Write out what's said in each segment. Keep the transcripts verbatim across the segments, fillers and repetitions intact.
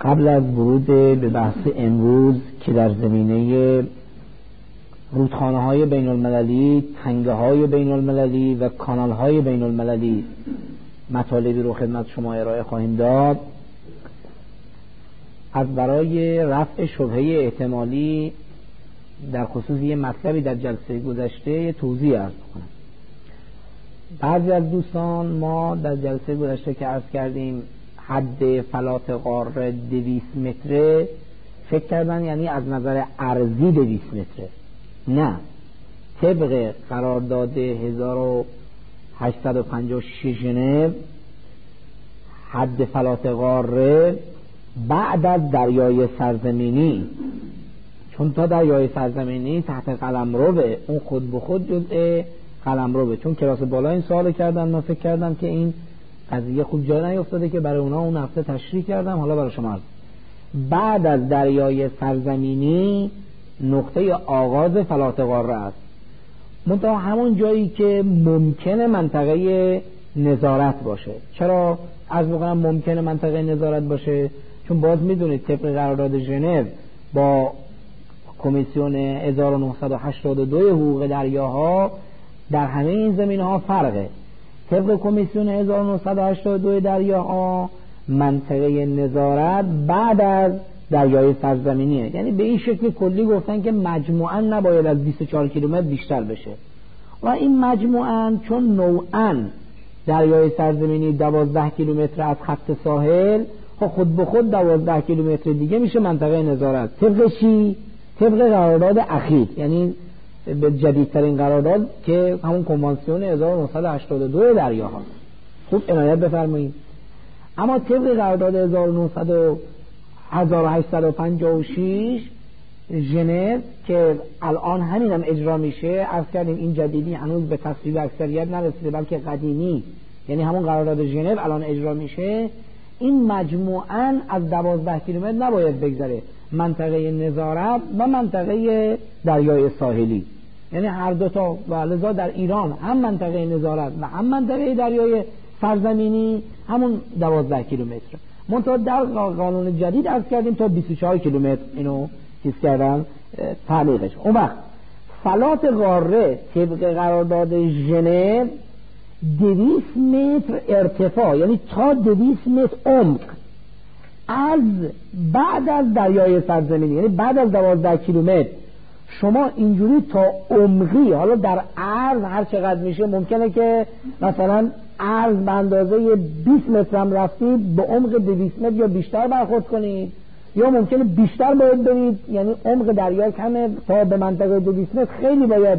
قبل از ورود به بحث امروز که در زمینه رودخانه های بین المللی، تنگه های بین المللی و کانال های بین المللی مطالبی رو خدمت شما ارائه خواهیم داد، از برای رفع شبهه احتمالی در خصوص یه مطلبی در جلسه گذشته توضیح عرض کنم. بعضی از دوستان ما در جلسه گذشته که عرض کردیم حد فلات قاره دویست متره فکر کردن یعنی از نظر ارضی دویست متره. نه، طبق قرارداد هزار و هشتصد و پنجاه و شش ژنو حد فلات قاره بعد از دریای سرزمینی، چون تا دریای سرزمینی تحت قلمروه، اون خود به خود جزء قلمروه. چون کلاس بالا این سوال کردن، من فکر کردم که این قضیه خوب جای نیفتاده که برای اونا اون هفته تشریح کردم، حالا برای شما عرض. بعد از دریای سرزمینی نقطه آغاز فلات قاره است، منتها همون جایی که ممکنه منطقه نظارت باشه. چرا عرض می‌کنم ممکنه منطقه نظارت باشه؟ چون باز میدونید طبق قرارداد ژنو با کمیسیون هزار و نهصد و هشتاد و دو حقوق دریاها در همه این زمینه‌ها فرقه. طبق کمیسیون هزار و نهصد و هشتاد و دو دریاها منطقه نظارت بعد از دریای سرزمینیه، یعنی به این شکل کلی گفتن که مجموعاً نباید از بیست و چهار کیلومتر بیشتر بشه و این مجموعاً چون نوعاً دریای سرزمینی دوازده کیلومتر از خط ساحل، خود به خود دوازده کیلومتر دیگه میشه منطقه نظارت. طبق چی؟ طبق قرارداد اخیر، یعنی به جدیدترین قرارداد که همون کنوانسیون هزار و نهصد و هشتاد و دو دریاها. خوب عنایت بفرمایید. اما طبق قرارداد هزار و هشتصد و پنجاه و شش ژنو که الان همین هم اجرا میشه، عرض کردیم این جدیدی هنوز به تصویب اکثریت نرسیده بلکه قدیمی، یعنی همون قرارداد ژنو الان اجرا میشه. این مجموعاً از دوازده کیلومتر نباید بگذره منطقه نظارت و منطقه دریای ساحلی، یعنی هر دو تا. و لذا در ایران هم منطقه نظارت و هم منطقه دریای سرزمینی همون دوازده کیلومتر. منتها در قانون جدید عرض کردیم تا بیست و چهار کیلومتر اینو چیز کردن تعلیقش. اون وقت فلات قاره طبق قرارداد ژنو دویست متر ارتفاع، یعنی تا دویست متر عمق از بعد از دریای سرزمینی، یعنی بعد از دوازده کیلومتر شما اینجوری تا عمقی، حالا در عرض هر چقدر میشه، ممکنه که مثلا عرض به اندازه بیست متر هم رفتید به عمق دویست متر یا بیشتر برخورد کنید، یا ممکنه بیشتر باید برید، یعنی عمق دریا کمه تا به منطقه دویست متر خیلی باید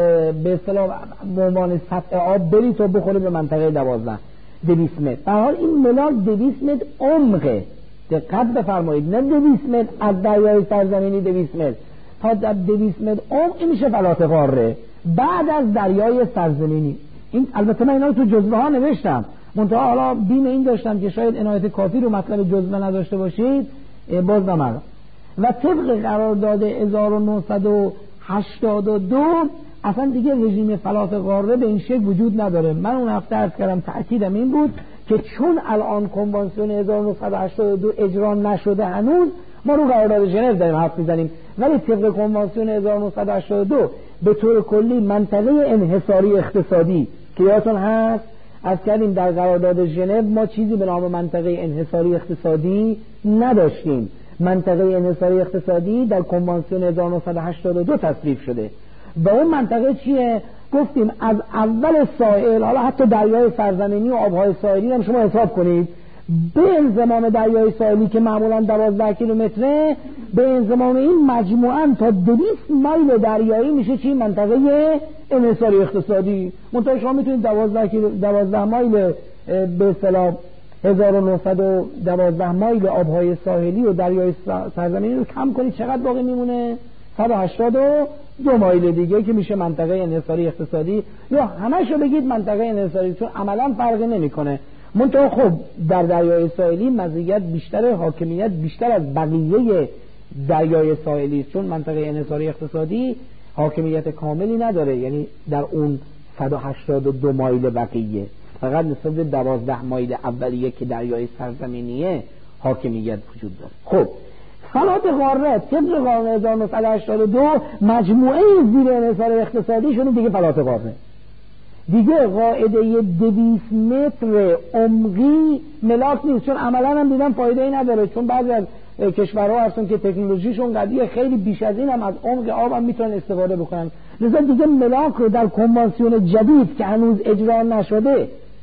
به اصطلاح به عنوان سطح آب برید تا بخوره به منطقه دوازده دویست متر. به حال این ملاک دویست متر عمقه، دقت بفرمایید، نه دویست متر از دریای سرزمینی دویست متر تا در دویست متر عمق این میشه فلات قاره بعد از دریای سرزمینی. این البته من اینا رو تو جزوه ها نوشتم، منتها حالا بیم این داشتم که شاید عنایت کافی رو مطلب جزوه نداشته باشید، باز نمارم. و طبق قرارداد هزار و نهصد و هشتاد و دو اصلا دیگه رژیم فلات قاره به این شکل وجود نداره. من اون هفته عرض کردم تأکیدم این بود که چون الان کنوانسیون هزار و نهصد و هشتاد و دو اجرا نشده هنوز، ما رو قرارداد ژنو داریم حرف میزنیم، ولی طبق کنوانسیون هزار و نهصد و هشتاد و دو به طور کلی منطقه انحصاری اقتصادی که یادتون هست از کردیم در قرارداد ژنو ما چیزی به نام منطقه انحصاری اقتصادی نداشتیم. منطقه انحصاری اقتصادی در کنوانسیون هزار و نهصد و هشتاد و دو تصویب شده و اون منطقه چیه؟ گفتیم از اول ساحل، حالا حتی دریای سرزمینی و آبهای ساحلی هم شما حساب کنید، به انضمام دریای ساحلی که معمولا دوازده کیلومتره، به انضمام این مجموعاً تا دویست مایل دریایی میشه چی؟ منطقه انحصاری اقتصادی. منطقه شما میتونید دوازده کیلو دوازده مایل به اصطلاح هزار و نهصد و دوازده مایل آبهای ساحلی و دریای سرزمینی رو کم کنید، چقدر باقی میمونه؟ صد و هشتاد و دو مایل دیگه که میشه منطقه انحصاری اقتصادی، یا همشو بگید منطقه انحصاری، چون عملا فرقی نمیکنه. منتها خب در دریای ساحلی مزیت بیشتر، حاکمیت بیشتر از بقیه دریای ساحلی، چون منطقه انحصاری اقتصادی حاکمیت کاملی نداره، یعنی در اون صد و هشتاد و دو مایل بقیه فقط نسبت به دوازده مایل اولیه که دریای سرزمینیه حاکمیت وجود داره. خب فلات قاره طبق قانون هزار و نهصد و هشتاد و دو مجموعه زیر انحصار اقتصادی شده دیگه فلات قاره، دیگه قاعده دویست متر عمقی ملاک نیست، چون عملا هم دیدن فایده ای نداره، چون بعضی از کشورها هستن که تکنولوژیشون قویه خیلی بیش از این هم از عمق آب هم میتونن استفاده بکنن، لذا دیگه ملاک رو در کنوانسیون جدید که هنوز اجرا نشده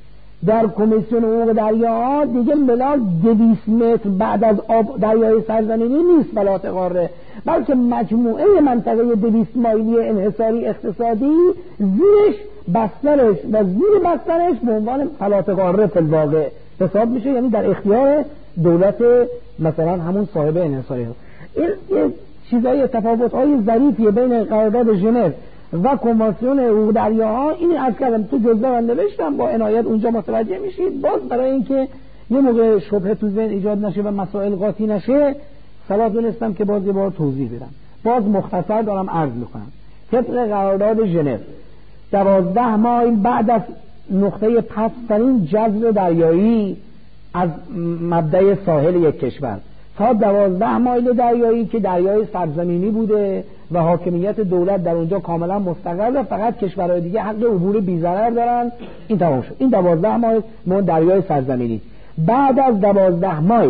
در کمیسیون حقوق دریاها دیگه ملاک دویست متر بعد از آب دریای سرزمینی نیست فلات قاره، بلکه مجموعه منطقه دویست مایلی انحصاری اقتصادی زیرش بسترش و زیر بسترش به عنوان فلات قاره فی الواقع حساب میشه، یعنی در اختیار دولت مثلا همون صاحب انحصاری. این چیزای تفاوت‌های ظریفیه بین قرارداد ژنو و کنوانسیون حقوق دریاها. این عرض کردم تو جزوه من نوشتم، با عنایت اونجا متوجه میشید. باز برای اینکه یه موقع شبهه تو ذهن ایجاد نشه و مسائل قاطی نشه صلاح دونستم که باز یه بار توضیح بدم. باز مختصر دارم عرض میکنم. طبق قرارداد ژنو دوازده مایل بعد از نقطه پست‌ترین جزر دریایی از مبدأ ساحل یک کشور تا دوازده مایل دریایی که دریای سرزمینی بوده و حاکمیت دولت در اونجا کاملا مستقره، فقط کشورهای دیگه حق عبور بی‌ضرر دارن. این تمام شد. این دوازده مایل مون دریای سرزمینی. بعد از دوازده مایل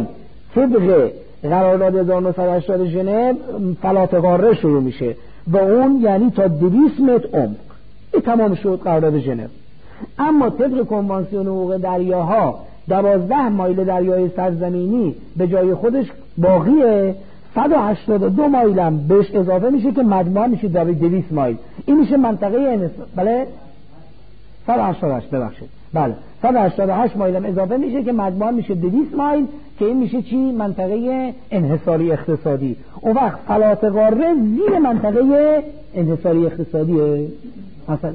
طبق قرارداد هزار و نهصد و هشتاد ژنو فلات قاره شروع میشه و اون یعنی تا دویست متر عمق. این تمام شد قرارداد ژنو. اما طبق کنوانسیون حقوق دریاها دوازده مایل دریای سرزمینی به جای خودش باقیه، صد و هشتاد و دو مایل هم بهش اضافه میشه که مجموعا میشه دویست مایل. این میشه منطقه انحصار. بله صد و هشتاد و هشت ببخشید بله صد و هشتاد و هشت مایل هم اضافه میشه که مجموعا میشه دویست مایل که این میشه چی؟ منطقه انحصاری اقتصادی. اون وقت فلات قاره زیر منطقه انحصاری اقتصادیه. مثلا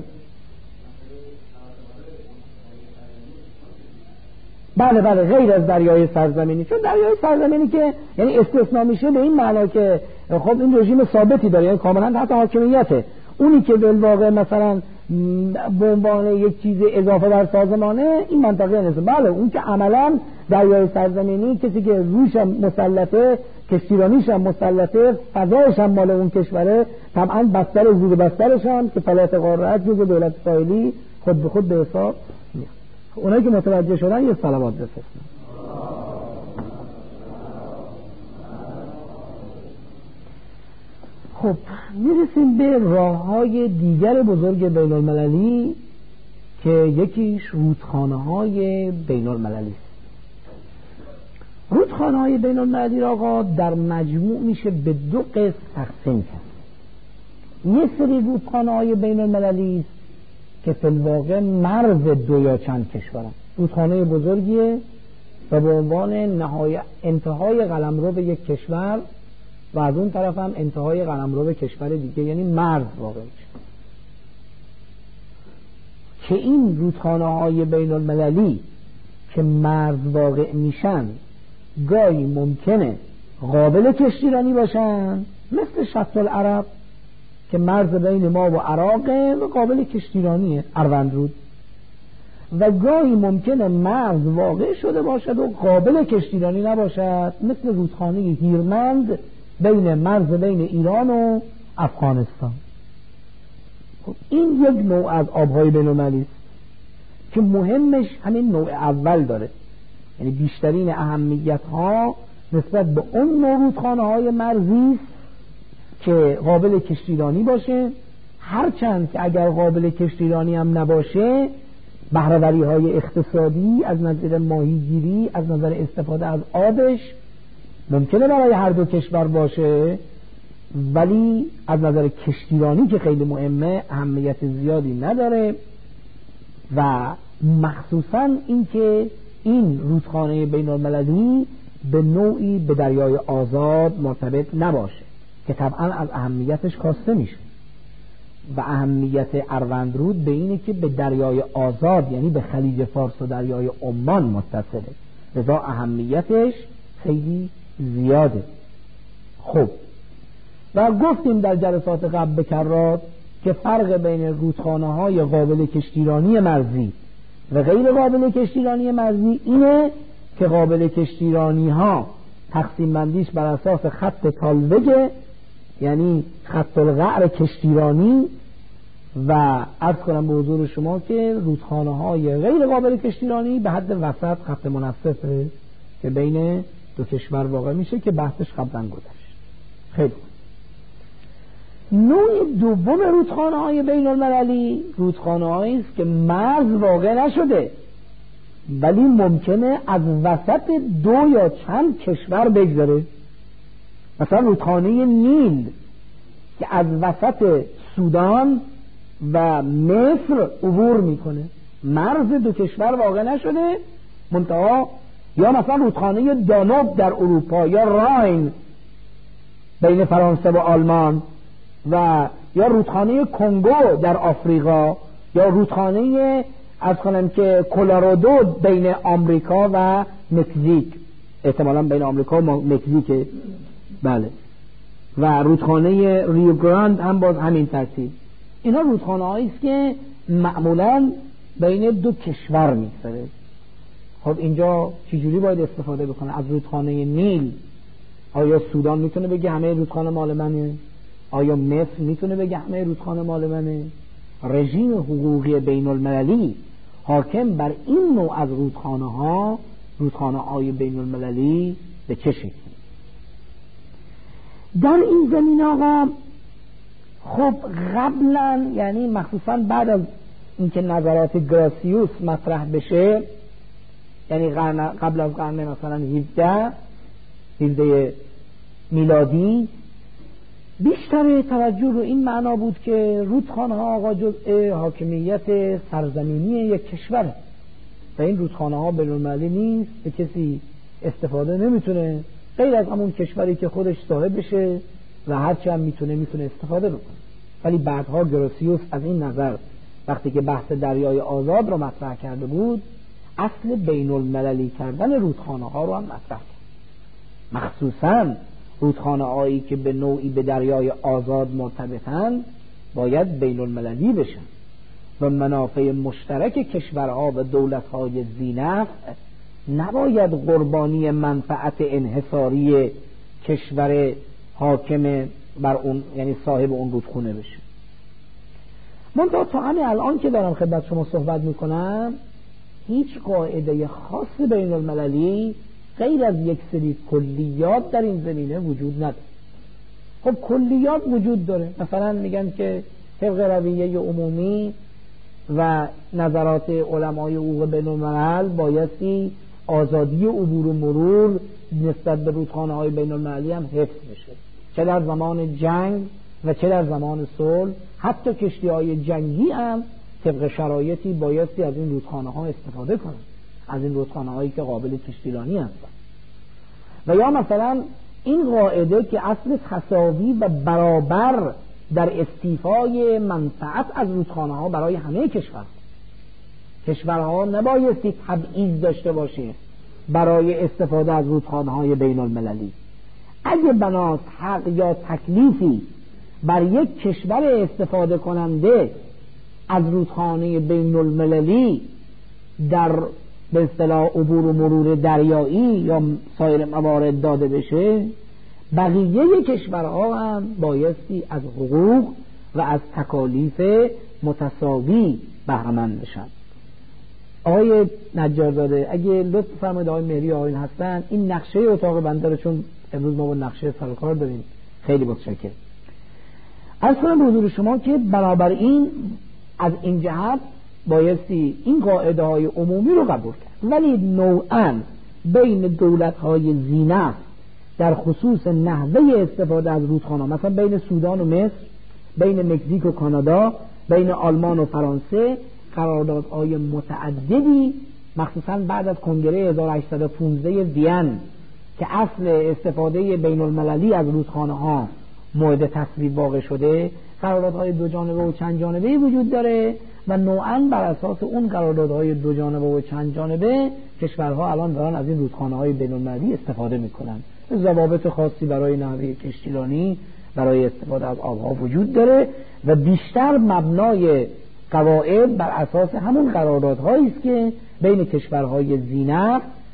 بله بله غیر از دریای سرزمینی، چون دریای سرزمینی که یعنی استثناء میشه به این معنا که خب این رژیم ثابتی داره، یعنی کاملا تحت حاکمیته. اونی که به واقع مثلا به عنوان یک چیز اضافه بر سازمانه این منطقه نیست. بله اون که عملا دریای سرزمینی کسی که روش هم مسلطه، کشتیرانیش هم مسلطه، فضایش هم مال اون کشوره، طبعا بستر زیر بسترش هم که فلات قاره جزء دولت ساحلی خود به خود به حساب میاد. اونایی که متوجه شدن یه صلوات بفرستن. خب میرسیم به راه‌های دیگر بزرگ بین المللی که یکیش رودخانه‌های بین المللی است. رودخانه‌های بین المللی را آقا در مجموع میشه به دو قسم تقسیم کرد. یه سری رودخانه‌های بین المللی است که فی الواقع مرز دو یا چند کشورن. رودخانه بزرگیه و به عنوان نهای انتهای قلمرو به یک کشور و از اون طرف هم انتهای قلمرو به کشور دیگه، یعنی مرز واقع میشه. که این رودخانه‌های بین المللی که مرز واقع میشن گاهی ممکنه قابل کشتیرانی باشن، مثل شط العرب که مرز بین ما و عراقه و قابل کشتیرانیه، اروندرود. و گاهی ممکنه مرز واقع شده باشد و قابل کشتیرانی نباشد، مثل رودخانه هیرمند بین مرز بین ایران و افغانستان. خب این یک نوع از آبهای بین المللی است که مهمش همین نوع اول داره، یعنی بیشترین اهمیت ها نسبت به اون نوع رودخانه های مرزی است که قابل کشتیرانی باشه، هرچند که اگر قابل کشتیرانی هم نباشه بهره‌وری های اقتصادی از نظر ماهیگیری، از نظر استفاده از آبش ممکنه برای هر دو کشور باشه، ولی از نظر کشتیرانی که خیلی مهمه اهمیت زیادی نداره. و مخصوصا اینکه این رودخانه بین المللی به نوعی به دریای آزاد مرتبط نباشه که طبعا از اهمیتش کاسته میشه. و اهمیت اروندرود به اینه که به دریای آزاد یعنی به خلیج فارس و دریای عمان متصله، لذا اهمیتش خیلی زیاده. خب و گفتیم در جلسات قبل به کرات که فرق بین رودخانه های قابل کشتیرانی مرزی و غیر قابل کشتیرانی مرزی اینه که قابل کشتیرانی ها تقسیم بندیش بر اساس خط تالوگه، یعنی خط القعر کشتیرانی، و عرض کنم به حضور شما که رودخانه های غیر قابل کشتیرانی به حد وسط خط منصفه که بین دو کشور واقع میشه که بحثش قبلا گذشت. خیلی نوع دوم رودخانه های بین المللی رودخانه هایی است که مرز واقع نشده ولی ممکنه از وسط دو یا چند کشور بگذره. مثلا رودخانه نیل که از وسط سودان و مصر عبور میکنه، مرز دو کشور واقع نشده منتها. یا مثلا رودخانه دانوب در اروپا، یا راین بین فرانسه و آلمان، و یا رودخانه کنگو در آفریقا، یا رودخانه از کنم که کلرادو بین آمریکا و مکزیک، احتمالاً بین آمریکا و مکزیک، بله، و رودخانه ریو گراند هم باز همین ترتیب. اینا رودخانه هایی است که معمولاً بین دو کشور میگذره. خب اینجا چجوری باید استفاده بکنه از رودخانه نیل؟ آیا سودان میتونه بگه همه رودخانه مال منه؟ آیا مصر میتونه بگه همه رودخانه مال منه؟ رژیم حقوقی بین المللی حاکم بر این نوع از رودخانه ها، رودخانه های بین المللی به چه شکلی؟ در این زمین آقا خب قبلا، یعنی مخصوصا بعد از اینکه نظرات گراسیوس مطرح بشه، یعنی قبل از قرن مثلا هفده هفده میلادی، بیشتر توجه رو این معنا بود که رودخانه ها آقا جزء حاکمیت سرزمینی یک کشوره و این رودخانه ها بین‌المللی نیست، به کسی استفاده نمیتونه غیر از همون کشوری که خودش صاحب بشه و هرچی هم میتونه میتونه استفاده بکنه. ولی بعدها گراسیوس از این نظر وقتی که بحث دریای آزاد رو مطرح کرده بود، اصل بین‌المللی کردن رودخانه ها رو هم مطرح کرد، مخصوصاً رودخانه هایی که به نوعی به دریای آزاد مرتبطن باید بین‌المللی بشن و منافع مشترک کشورها و دولت‌های ذی‌نفع نباید قربانی منفعت انحصاری کشور حاکم بر اون، یعنی صاحب اون رودخونه بشه. منتها تا همین الان که دارم خدمت شما صحبت میکنم هیچ قاعده خاص بین‌المللی غیر از یک سری کلیات در این زمینه وجود نداره. خب کلیات وجود داره، مثلا میگن که طبق رویه عمومی و نظرات علمای حقوق بین‌الملل بایستی آزادی عبور و مرور نسبت به رودخانه های بین‌المللی هم حفظ بشه، چه در زمان جنگ و چه در زمان صلح. حتی کشتی های جنگی هم طبق شرایطی بایستی از این رودخانه ها استفاده کنند، از این رودخانه هایی که قابل کشتیرانی هستند. و یا مثلا این قاعده که اصل تساوی و برابر در استیفای منفعت از رودخانه ها برای همه کشور، کشورها نبایستی تبعیض داشته باشه برای استفاده از رودخانه های بین المللی. اگه بناس حق یا تکلیفی بر یک کشور استفاده کننده از رودخانه بین المللی در به اصطلاح عبور و مرور دریایی یا سایر موارد داده بشه، بقیه کشورها هم بایستی از حقوق و از تکالیف متساوی بهره‌مند بشن. آقای نجارزاده اگه لطف فرمایید، آقای مهری آقایون هستن، این نقشه اتاق بنده رو، چون امروز ما با نقشه سرکار داریم، خیلی متشکرم. از کنم حضور شما که بنابراین از این جهت بایستی این قاعده های عمومی رو قبول کرد، ولی نوعاً بین دولت های ذی‌نفع در خصوص نحوه استفاده از رودخانه، مثلا بین سودان و مصر، بین مکزیک و کانادا، بین آلمان و فرانسه، قراردادهای متعددی مخصوصاً بعد از کنگره هزار و هشتصد و پانزده وین که اصل استفاده بین المللی از رودخانه ها مورد تصویب واقع شده، قراردادهای دو جانبه و چند جانبه وجود داره و نوعاً بر اساس اون قراردادهای دو جانبه و چند جانبه کشورها الان دارن از این رودخانه های بین المللی استفاده میکنن. ضوابط خاصی برای نحوه کشتیرانی، برای استفاده از آبها وجود داره و بیشتر مبنای قواعد بر اساس همون قراردادهایی است که بین کشورهای ذی‌نفع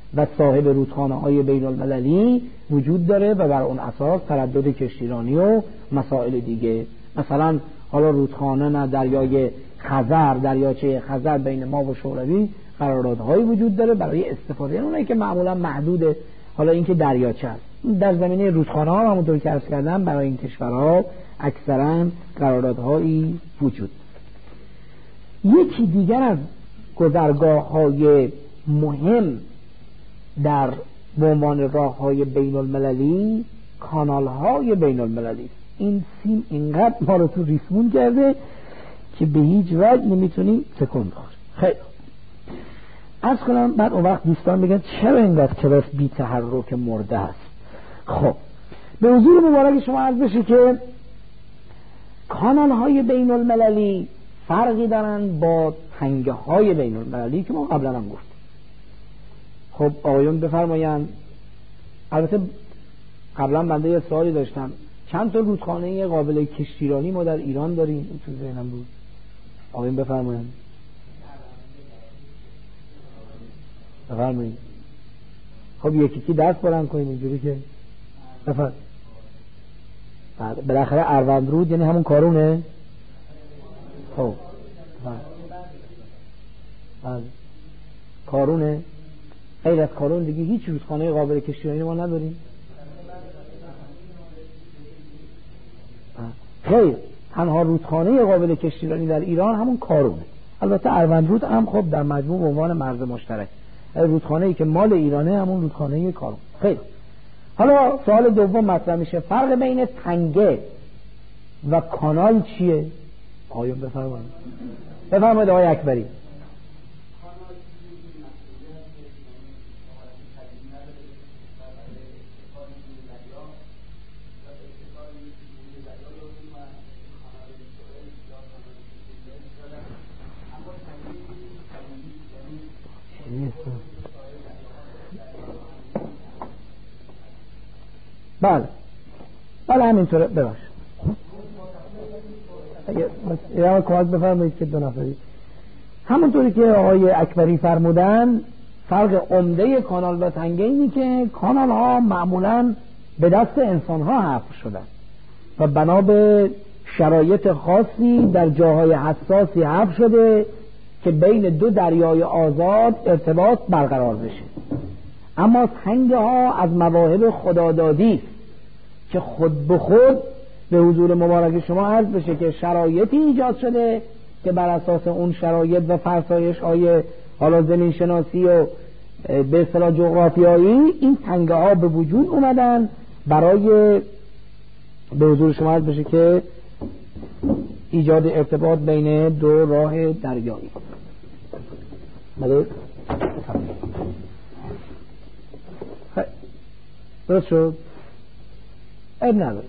و صاحب رودخانه های بین المللی وجود داره و بر اون اساس تردد کشتیرانی و مسائل دیگه، مثلا حالا رودخانه نه دریای خزر، دریاچه خزر بین ما و شوروی قراردادهایی وجود داره برای استفاده اونایی که معمولا محدوده. حالا اینکه دریاچه است در زمینه رودخانه ها همونطور که عرض کردم برای این کشورها اکثرا قراردادهایی وجود. یکی دیگر از گذرگاه های مهم در به عنوان راه های بین المللی کانال های بین المللی. این سیم اینقدر ما رو تو ریسمون کرده که به هیچ وجه نمیتونیم تکون بخوریم. خیلی عرض کنم بعد اون وقت دوستان بگن چرا اینقدر کلاس بی تحرک مرده است. خب به حضور مبارک شما عرض بشه که کانال های بین المللی فرقی دارن با تنگه های بین المللی که ما قبلا هم گفتیم. خب آقایون بفرمایند. البته قبلا بنده یه سوالی داشتم، چند تا رودخانه قابل کشتیرانی ما در ایران داریم؟ این تو ذهنم بود. آقایون بفرمایند. بفرمایید. خب یکی کی دست بلند کنیم اینجوری که بفرمایید. بالاخره اروندرود یعنی همون کارونه. خب بله کارونه. غیر از کارون دیگه هیچ رودخانه قابل کشتیرانی ما نداریم. خیر تنها رودخانه قابل کشتیرانی در ایران همون کارونه. البته اروندرود هم خب در مجموع به عنوان مرز مشترک، رودخانه‌ای که مال ایرانه همون رودخانه کارون. خیر حالا سوال دوم مطرح میشه، فرق بین تنگه و کانال چیه؟ آقایون بفرمایید. بفرمایید آقای اکبری. بله بله همینطوره. بباش یه همه کمک بفرمایید که دو نفری همونطوری که آقای اکبری فرمودن فرق عمده کانال و تنگه اینی که کانال ها معمولا به دست انسان ها حفر شدن و بنا به شرایط خاصی در جاهای حساسی حفر شده که بین دو دریای آزاد ارتباط برقرار بشه. اما تنگه ها از مواهب خدادادی است که خود به خود به حضور مبارک شما عرض بشه که شرایطی ایجاد شده که بر اساس اون شرایط و فرسایش های حالا زمین شناسی و به اصطلاح جغرافیایی این تنگه ها به وجود اومدن برای به حضور شما عرض بشه که ایجاد ارتباط بین دو راه دریایی. بله درست شد؟ اب نداره.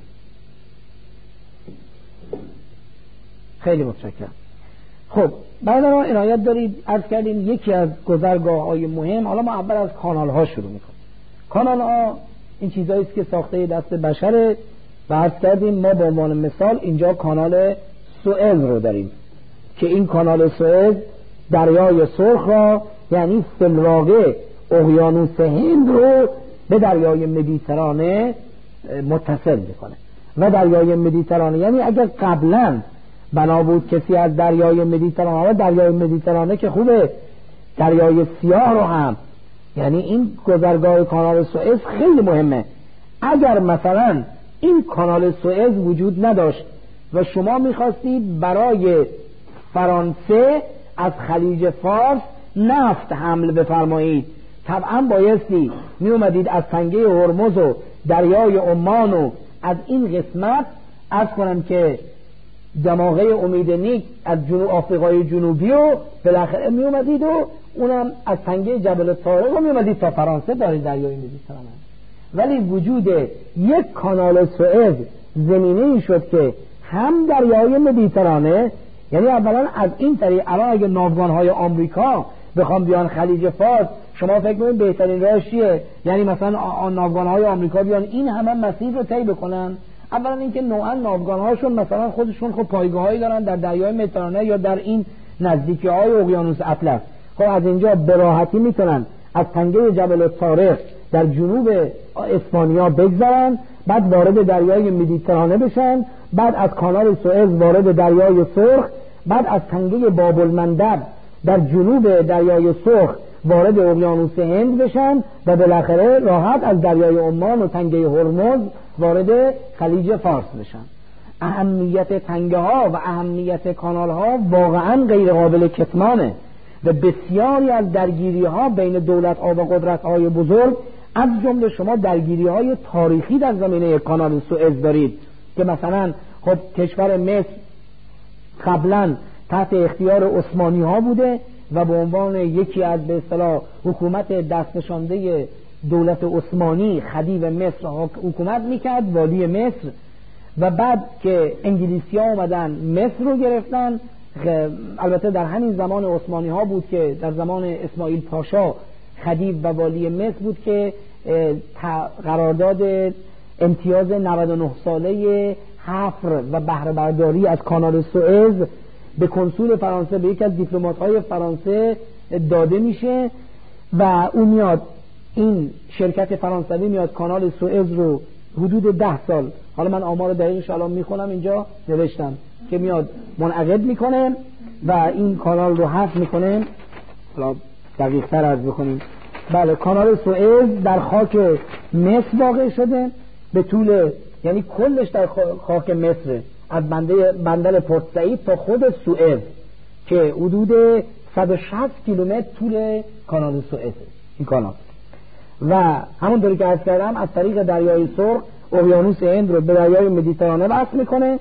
خیلی متشکرم. خب بعد ما عنایت دارید عرض کردیم یکی از گذرگاه های مهم. حالا ما اول از کانال ها شروع میکنیم. کانال ها این چیزایی است که ساخته دست بشره و عرض کردیم ما به عنوان مثال اینجا کانال سوئز رو داریم که این کانال سوئز دریای سرخ را یعنی فی‌الواقع اقیانوس هند رو به دریای مدیترانه متصل میکنه و دریای مدیترانه یعنی اگر قبلا بنا بود کسی از دریای مدیترانه دریای مدیترانه که خوبه دریای سیاه رو هم یعنی این گذرگاه کانال سوئز خیلی مهمه. اگر مثلا این کانال سوئز وجود نداشت و شما میخواستید برای فرانسه از خلیج فارس نفت حمل بفرمایید طبعا بایستی می اومدید از تنگه هرمز و دریای عمان و از این قسمت عرض کنم که دماغه امید نیک از جنوب آفریقای جنوبی و بالاخره می اومدید و اونم از تنگه جبل طارق و می اومدید تا فرانسه دارید دریای مدیترانه. ولی وجود یک کانال سوئز زمینه ای شد که هم دریای مدیترانه یعنی اولا از این طریق الان اگه ناوگان‌های آمریکا بخوام بیان خلیج فارس شما فکر کنید بهترین راهش چیه؟ یعنی مثلا ناوگان‌های آمریکا بیان این همه مسیر رو طی بکنن. اولا اینکه نوعا ناوگان‌هاشون مثلا خودشون خود پایگاهایی دارن در دریای مدیترانه یا در این نزدیکی‌های اقیانوس اطلس. خب از اینجا به راحتی میتونن از تنگه جبل الطارق در جنوب اسپانیا بگذرن، بعد وارد دریای مدیترانه بشن، بعد از کانال سوئز وارد دریای سرخ، بعد از تنگه باب المندب در جنوب دریای سرخ وارد اقیانوس هند بشن و بالاخره راحت از دریای عمان و تنگه هرمز وارد خلیج فارس بشن. اهمیت تنگه ها و اهمیت کانال ها واقعا غیر قابل کتمانه و بسیاری از درگیری ها بین دولت ها و قدرت های بزرگ، از جمله شما درگیری های تاریخی در زمینه کانال سوئز دارید که مثلا خب کشور مصر قبلا تحت اختیار عثمانی ها بوده و به عنوان یکی از به اصطلاح حکومت دستنشانده دولت عثمانی خدیو مصر حکومت میکرد، والی مصر، و بعد که انگلیسی ها اومدن مصر رو گرفتن، البته در همین زمان عثمانی ها بود که در زمان اسماعیل پاشا خدیو و والی مصر بود که قرارداد امتیاز نود و نه ساله حفر و بهره برداری از کانال سوئز به کنسول فرانسه، به یکی از دیپلمات‌های فرانسه داده میشه و اون میاد، این شرکت فرانسوی میاد کانال سوئز رو حدود ده سال، حالا من آمار دقیقش الان میخونم اینجا نوشتم، که میاد منعقد میکنه و این کانال رو حفر میکنه. حالا دقیق تر عرض بکنیم، بله، کانال سوئز در خاک مصر واقع شده به طول، یعنی کلش در خاک مصر، از بندر بندر پورت سعید تا خود سوئز که حدود صد و شصت کیلومتر طول کانال سوئز این کانال، و همونطوری که عرض کردم از طریق دریای سرخ اقیانوس هند رو به دریای مدیترانه وصل میکنه.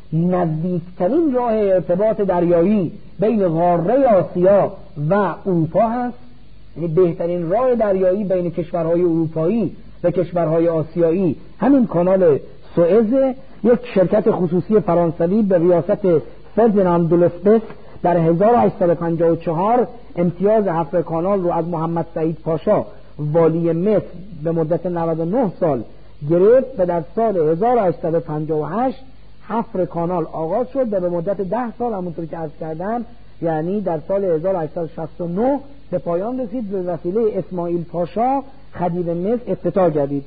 نزدیکترین راه ارتباط دریایی بین قاره آسیا و اروپا هست، یعنی بهترین راه دریایی بین کشورهای اروپایی و کشورهای آسیایی همین کانال سوئز. یک شرکت خصوصی فرانسوی به ریاست فردیناند دولسپس در هزار و هشتصد و پنجاه و چهار امتیاز حفر کانال رو از محمد سعید پاشا والی مصر به مدت نود و نه سال گرفت و در سال هزار و هشتصد و پنجاه و هشت حفر کانال آغاز شد و به مدت ده سال همونطور که عرض کردم، یعنی در سال هزار و هشتصد و شصت و نه به پایان رسید، به وسیله اسماعیل پاشا خدیو مصر افتتاح گردید.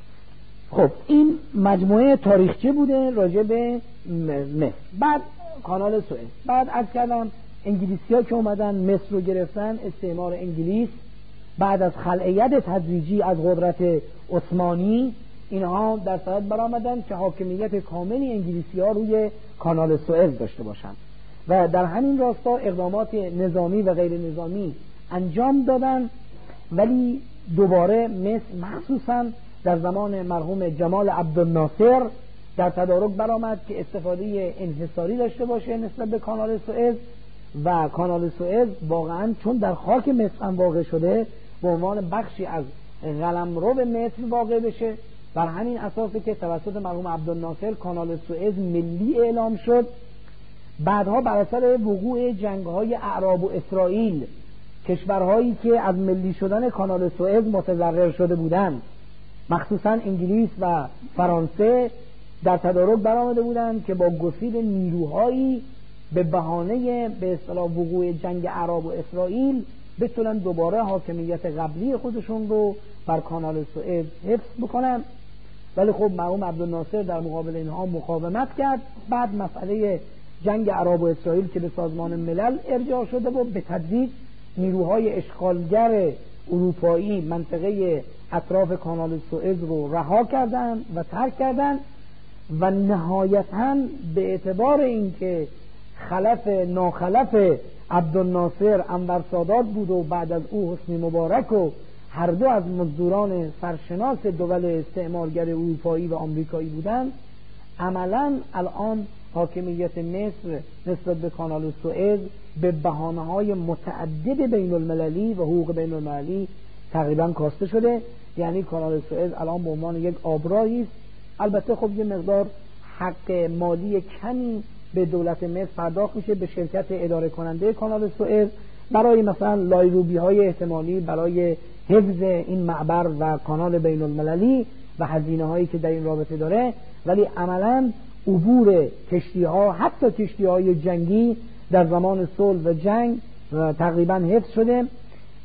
خب این مجموعه تاریخچه بوده راجع به مصر. بعد کانال سوئز، بعد عرض کردم انگلیسی ها که اومدن مصر رو گرفتن، استعمار انگلیس بعد از خلعیت تدریجی از قدرت عثمانی، اینها در صدد برآمدن که حاکمیت کاملی انگلیسی ها روی کانال سوئز داشته باشند و در همین راستا اقدامات نظامی و غیر نظامی انجام دادن. ولی دوباره مصر مخصوصا در زمان مرحوم جمال عبدالناصر در تدارک برآمد که استفاده انحصاری داشته باشه نسبت به کانال سوئز، و کانال سوئز واقعا چون در خاک مصر هم واقع شده به عنوان بخشی از قلمرو مصر واقع بشه. بر همین اساسی که توسط مرحوم عبدالناصر کانال سوئز ملی اعلام شد. بعدها بر اثر وقوع جنگ‌های اعراب و اسرائیل، کشورهایی که از ملی شدن کانال سوئز متضرر شده بودند، مخصوصا انگلیس و فرانسه، در تدارک برآمده بودند که با گسیل نیروهایی به بهانه به اصطلاح وقوع جنگ اعراب و اسرائیل بتونن دوباره حاکمیت قبلی خودشون رو بر کانال سوئز حفظ بکنن. ولی خب مرحوم عبدالناصر در مقابل اینها مقاومت کرد. بعد مسئله جنگ اعراب و اسرائیل که به سازمان ملل ارجاع شده و به تدریج نیروهای اشغالگر اروپایی منطقه اطراف کانال سوئز رو رها کردند و ترک کردند و نهایتاً به اعتبار اینکه خلف ناخلف عبدالناصر انور سادات بود و بعد از او حسنی مبارک و هر دو از مزدوران سرشناس دول استعمارگر اروپایی و آمریکایی بودند، عملاً الان حاکمیت مصر نسبت به کانال سوئز به بهانه‌های متعدد بین المللی و حقوق بین المللی تقریباً کاسته شده. یعنی کانال سوئز الان به عنوان یک آبراهی است. البته خب یه مقدار حق مالی کمی به دولت مصر پرداخت میشه به شرکت اداره کننده کانال سوئز برای مثلا لایروبی های احتمالی برای حفظ این معبر و کانال بین المللی و هزینه هایی که در این رابطه داره. ولی عملاً عبور کشتی ها، حتی کشتی های جنگی، در زمان صلح و جنگ تقریبا حفظ شده.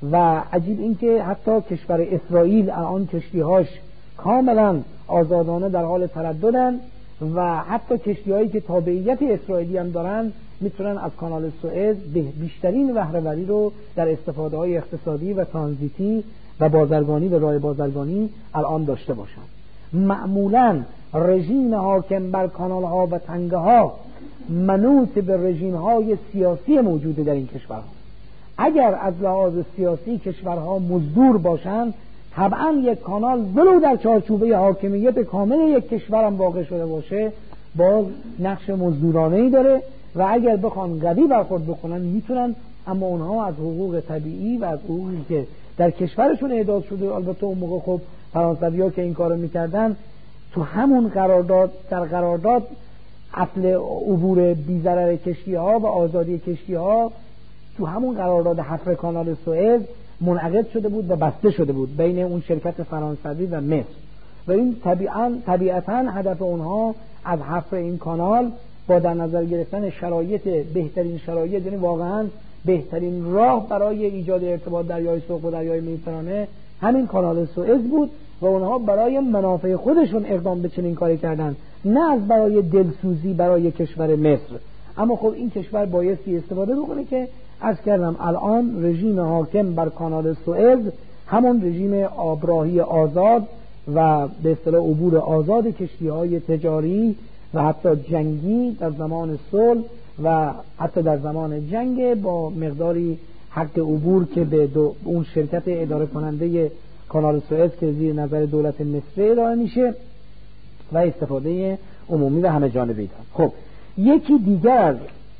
و عجیب این که حتی کشور اسرائیل الان کشتی‌هاش کاملا آزادانه در حال ترددن و حتی کشتی‌هایی که تابعیت اسرائیلی هم دارن میتونن از کانال سوئز بیشترین بهره‌وری رو در استفاده‌های اقتصادی و ترانزیتی و بازرگانی و راه بازرگانی الان داشته باشن. معمولاً رژیم حاکم بر کانال‌ها و تنگه‌ها منوط به رژیم‌های سیاسی موجود در این کشورها. اگر از لحاظ سیاسی کشورها مزدور باشند، طبعا یک کانال ولو در چارچوبه حاکمیت کامل یک کشور هم واقع شده باشه باز نقش مزدورانه‌ای داره و اگر بخوان قوی برخورد بکنن میتونن، اما اونها از حقوق طبیعی و از حقوقی که در کشورشون اعداد شده، البته اون موقع خب فرانسوی‌ها که این کارو میکردن تو همون قرارداد در قرارداد اصل عبور بی‌ضرر کشتی‌ها و آزادی کشتی‌ها تو همون قرارداد حفر کانال سوئز منعقد شده بود و بسته شده بود بین اون شرکت فرانسوی و مصر و این طبیعاً طبیعتاً هدف اونها از حفر این کانال با در نظر گرفتن شرایط بهترین شرایط، یعنی واقعاً بهترین راه برای ایجاد ارتباط دریای سرخ و دریای مدیترانه همین کانال سوئز بود و اونها برای منافع خودشون اقدام به چنین کاری کردن، نه از برای دلسوزی برای کشور مصر. اما خب این کشور بایستی استفاده بکنه که از کردم الان رژیم حاکم بر کانال سوئز همون رژیم آبراهی آزاد و به اصطلاح عبور آزاد کشتی‌های تجاری و حتی جنگی در زمان صلح و حتی در زمان جنگ با مقداری حق عبور که به اون شرکت اداره کننده کانال سوئز که زیر نظر دولت مصر ارائه میشه و استفاده عمومی و همه جانبه داره. خب یکی دیگر از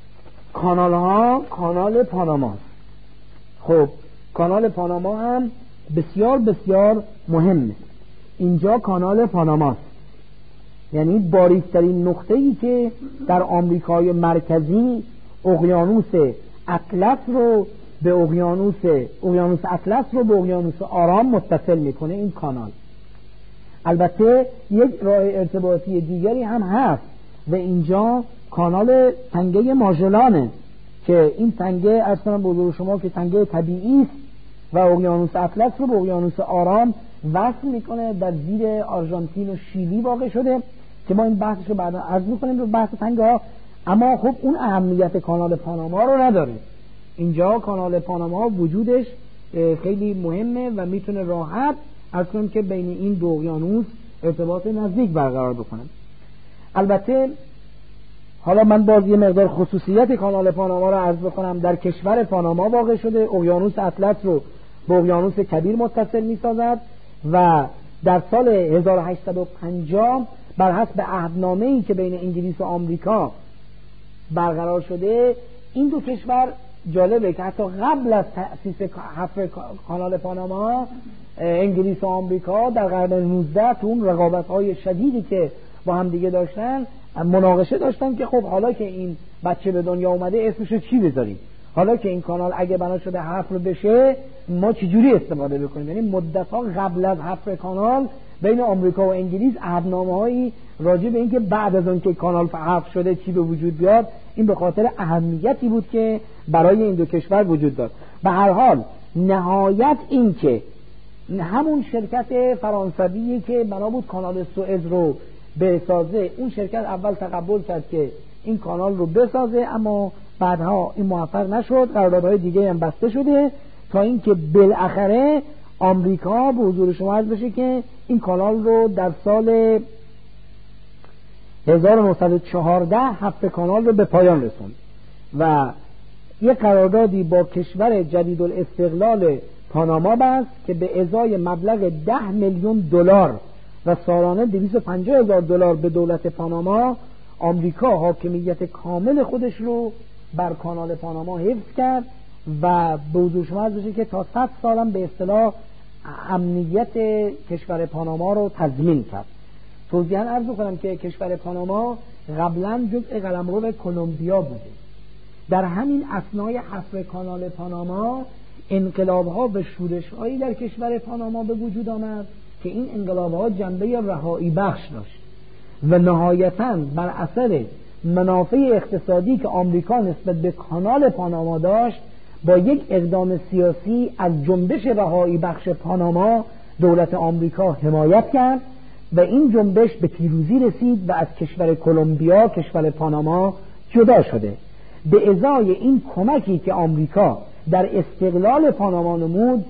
کانال ها کانال پاناما. خب کانال پاناما هم بسیار بسیار مهمه. اینجا کانال پاناماست، یعنی باریکترین نقطه‌ای که در آمریکای مرکزی اقیانوس اطلس رو به اقیانوس اقیانوس اطلس رو به اقیانوس آرام متصل میکنه این کانال. البته یک راه ارتباطی دیگری هم هست و اینجا کانال تنگه ماژلانه که این تنگه اصلا بزرگ شما که تنگه طبیعی است و اقیانوس اطلس رو به اقیانوس آرام وصل میکنه، در زیر آرژانتین و شیلی واقع شده که ما این بحثش رو بعدا عرض میکنیم رو بحث تنگه ها. اما خب اون اهمیت کانال پاناما رو نداره. اینجا کانال پاناما وجودش خیلی مهمه و میتونه راحت از کنیم که بین این دو اقیانوس ارتباط نزدیک برقرار بکنه. البته حالا من باز یه مقدار خصوصیت کانال پاناما رو عرض بکنم. در کشور پاناما واقع شده، اقیانوس اطلس رو با اقیانوس کبیر متصل می‌سازد و در سال هزار و هشتصد و پنجاه بر حسب عهدنامه‌ای که بین انگلیس و آمریکا برقرار شده، این دو کشور جالبه که حتی قبل از تأسیس حفر کانال پاناما انگلیس و آمریکا در قرن نوزده تو اون رقابت‌های شدیدی که با هم دیگه داشتن مناقشه داشتن که خب حالا که این بچه به دنیا اومده اسمشو چی بذاریم، حالا که این کانال اگه بنا شده حفر بشه ما چجوری استفاده بکنیم. یعنی مدت‌ها قبل از حفر کانال بین آمریکا و انگلیس عهدنامه‌هایی راجع به اینکه بعد از اون که کانال حفر شده چی به وجود بیاد، این به خاطر اهمیتی بود که برای این دو کشور وجود داشت. به هر حال نهایت این که همون شرکت فرانسوی که بنا بود کانال سوئز رو بسازه، اون شرکت اول تقبل کرد که این کانال رو بسازه، اما بعدها این موفق نشد، قراردادهای دیگه هم بسته شده تا اینکه بالاخره آمریکا به حضور شما عرض بشه که این کانال رو در سال هزار و نهصد و چهارده حفر کانال رو به پایان رسوند و یک قراردادی با کشور جدید الاستقلال پاناما بست که به ازای مبلغ ده میلیون دلار و سالانه دویست و پنجاه هزار دلار به دولت پاناما، آمریکا حاکمیت کامل خودش رو بر کانال پاناما حفظ کرد و به حضور شما عرض بشه که تا صد سالم به اصطلاح امنیت کشور پاناما رو تضمین کرد. توضیحاً عرض کنم که کشور پاناما قبلا جزء قلمرو کلمبیا بوده. در همین اثنای حفر کانال پاناما انقلاب‌ها و شورش‌هایی در کشور پاناما به وجود آمد که این انقلاب‌ها جنبه رهایی بخش داشت و نهایتاً بر اثر منافع اقتصادی که آمریکا نسبت به کانال پاناما داشت، با یک اقدام سیاسی از جنبش رهایی بخش پاناما دولت آمریکا حمایت کرد و این جنبش به پیروزی رسید و از کشور کلمبیا کشور پاناما جدا شده. به ازای این کمکی که آمریکا در استقلال پاناما نمود،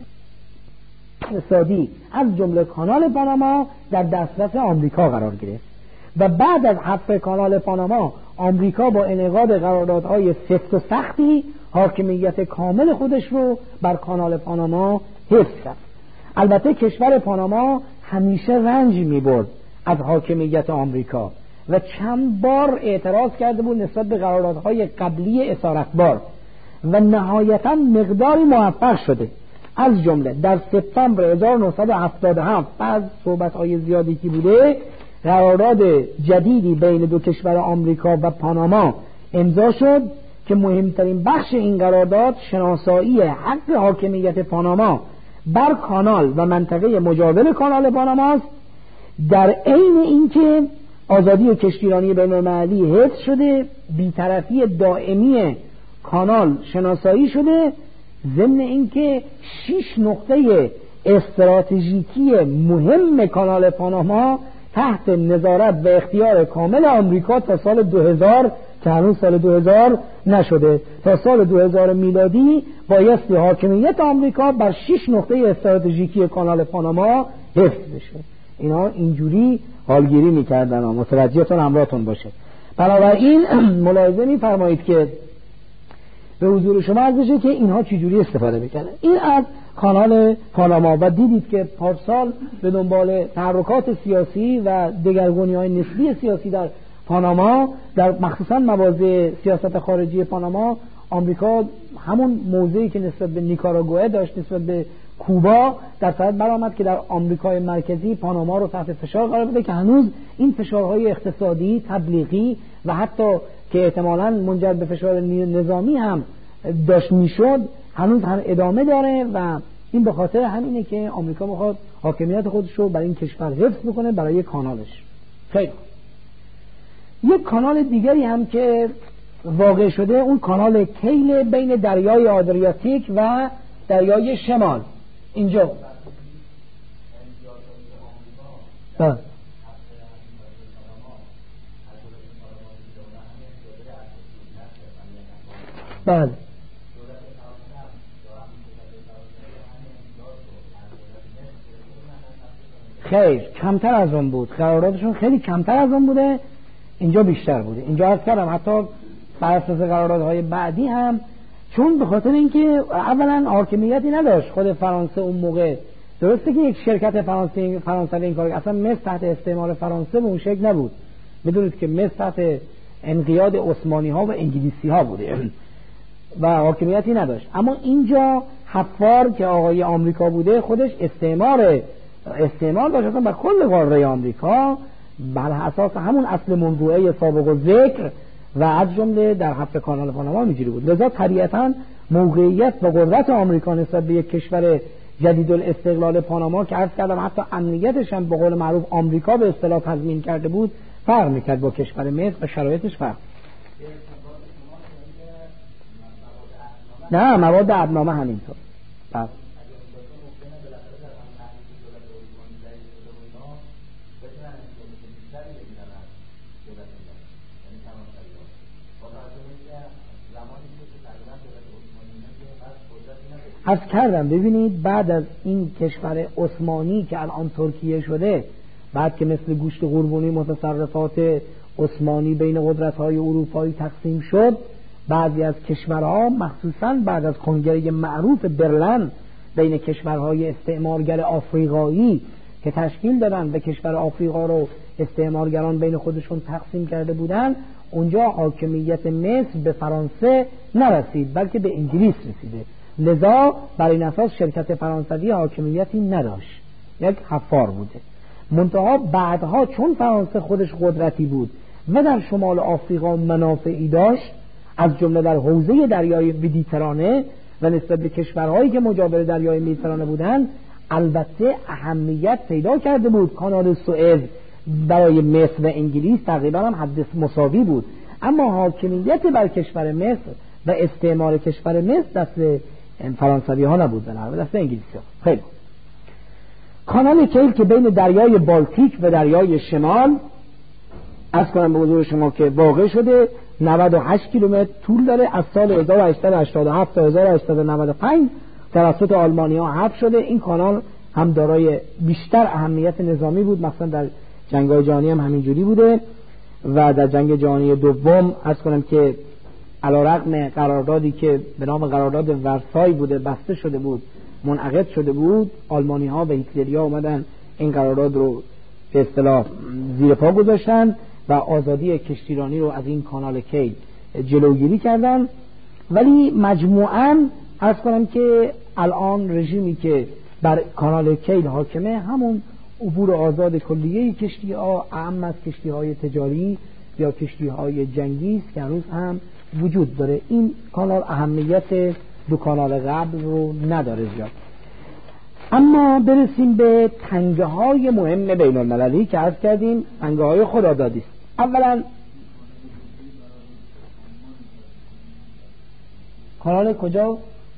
اقتصادی از جمله کانال پاناما در دسترس آمریکا قرار گرفت و بعد از حذف کانال پاناما آمریکا با انعقاد قراردادهای سفت و سختی حاکمیت کامل خودش رو بر کانال پاناما حفظ کرد. البته کشور پاناما همیشه رنج می‌برد از حاکمیت آمریکا و چند بار اعتراض کرده بود نسبت به قراردادهای قبلی اسارتبار و نهایتاً مقداری موفق شده. از جمله در سپتامبر هزار و نهصد و هفتاد و هفت بعد صحبت‌های زیادی که بوده قرارداد جدیدی بین دو کشور آمریکا و پاناما امضا شد که مهمترین بخش این قرارداد شناسایی حق حاکمیت پاناما بر کانال و منطقه مجاور کانال پاناما است، در عین اینکه آزادی کشتیرانی بین‌المللی حفظ شده، بی‌طرفی دائمی کانال شناسایی شده، ضمن اینکه شش نقطه استراتژیکی مهم کانال پاناما تحت نظارت و اختیار کامل آمریکا تا سال دو هزار که هنوز سال دو هزار نشده، تا سال دو هزار میلادی بایستی حاکمیت آمریکا بر شش نقطه استراتژیکی کانال پاناما حفظ بشه. اینا اینجوری حالگیری میکردن، متوجهتون همراهتون باشه. بنابراین ملاحظه میفرمایید که به حضور شما عرض بشه که اینها چجوری استفاده میکنن. این از کانال پاناما و دیدید که پارسال به دنبال تحرکات سیاسی و دگرگونی‌های نسبی سیاسی در پاناما، در مخصوصا مواضع سیاست خارجی پاناما، آمریکا همون موضعی که نسبت به نیکاراگوئه داشت، نسبت به کوبا، در صورت برآمد که در آمریکای مرکزی پاناما رو تحت فشار قرار بده که هنوز این فشارهای اقتصادی، تبلیغی و حتی که احتمالاً منجر به فشار نظامی هم داشت میشد هنوز هم ادامه داره و این به خاطر همینه که آمریکا میخواد حاکمیت خودش رو برای این کشور حفظ بکنه برای کانالش. خیلی یک کانال دیگری هم که واقع شده اون کانال کیل بین دریای آدریاتیک و دریای شمال اینجا. بله بله خیر کمتر از اون بود، قراردادشون خیلی کمتر از اون بوده، اینجا بیشتر بوده. اینجا عرض کردم حتی بر اساس قراردادهای بعدی هم، چون به خاطر اینکه اولا حاکمیتی نداشت خود فرانسه اون موقع. درسته که یک شرکت فرانسه فرانسوی این کار، اصلا مصر تحت استعمار فرانسه به اون شکل نبود. بدونید که مصر تحت انقیاد عثمانی ها و انگلیسی ها بوده و حاکمیتی نداشت. اما اینجا حفار که آقای آمریکا بوده خودش استعمار استعمار داشت اصلا بر کل قاره آمریکا بر اساس همون اصل موضوعی سابق و ذکر و از جمله در حفر کانال پاناما اینجوری بود. لذا طبیعتاً موقعیت و قدرت آمریکا نسبت به یک کشور جدید الاستقلال پاناما که عرض کردم حتی امنیتش هم به قول معروف آمریکا به اصطلاح تضمین کرده بود فرق میکرد با کشور مصر و شرایطش فرق. نه مواد عدنامه همینطور. بله عرض کردم ببینید بعد از این کشور عثمانی که الان ترکیه شده، بعد که مثل گوشت قربونی متصرفات عثمانی بین قدرت‌های اروپایی تقسیم شد، بعضی از کشورها مخصوصاً بعد از کنگره معروف برلن بین کشورهای استعمارگر آفریقایی که تشکیل دادن و کشور آفریقا رو استعمارگران بین خودشون تقسیم کرده بودن، اونجا حاکمیت مصر به فرانسه نرسید بلکه به انگلیس رسیده. لذا بر این اساس شرکت فرانسوی حاکمیتی نداشت، یک حفار بوده. منتها بعدها چون فرانسه خودش قدرتی بود و در شمال آفریقا منافعی داشت، از جمله در حوزه دریای مدیترانه و نسبت به کشورهایی که مجاور دریای مدیترانه بودند، البته اهمیت پیدا کرده بود. کانال سوئز برای مصر و انگلیس تقریبا هم حد مساوی بود، اما حاکمیت بر کشور مصر و استعمار کشور مصر دست فرانسوی ها نبود، به دست انگلیسی ها. خیلی کانال کیل که بین دریای بالتیک و دریای شمال از کنم به حضور شما که واقع شده نود و هشت کیلومتر طول داره، از سال هزار و هشتصد و هشتاد و هفت تا هزار و هشتصد و نود و پنج توسط آلمانی‌ها حفر شده. این کانال هم دارای بیشتر اهمیت نظامی بود، مثلا در جنگ‌های جهانی هم همینجوری بوده و در جنگ جهانی دوم از کنم که علیرغم قراردادی که به نام قرارداد ورسای بوده بسته شده بود، منعقد شده بود، آلمانی‌ها و هیتلریا اومدن این قرارداد رو به اصطلاح زیر پا گذاشتن و آزادی کشتیرانی رو از این کانال کیل جلوگیری کردن. ولی مجموعاً عرض کنم که الان رژیمی که بر کانال کیل حاکمه همون عبور آزاد کلیه کشتی ها، اعم از کشتی های تجاری یا کشتی های جنگی است که هنوز هم وجود داره. این کانال اهمیت دو کانال قبل رو نداره زیاد. اما برسیم به تنگه های مهم بین المللی که عرض کردیم تنگه های خدادادی است. اولا کانال کجا؟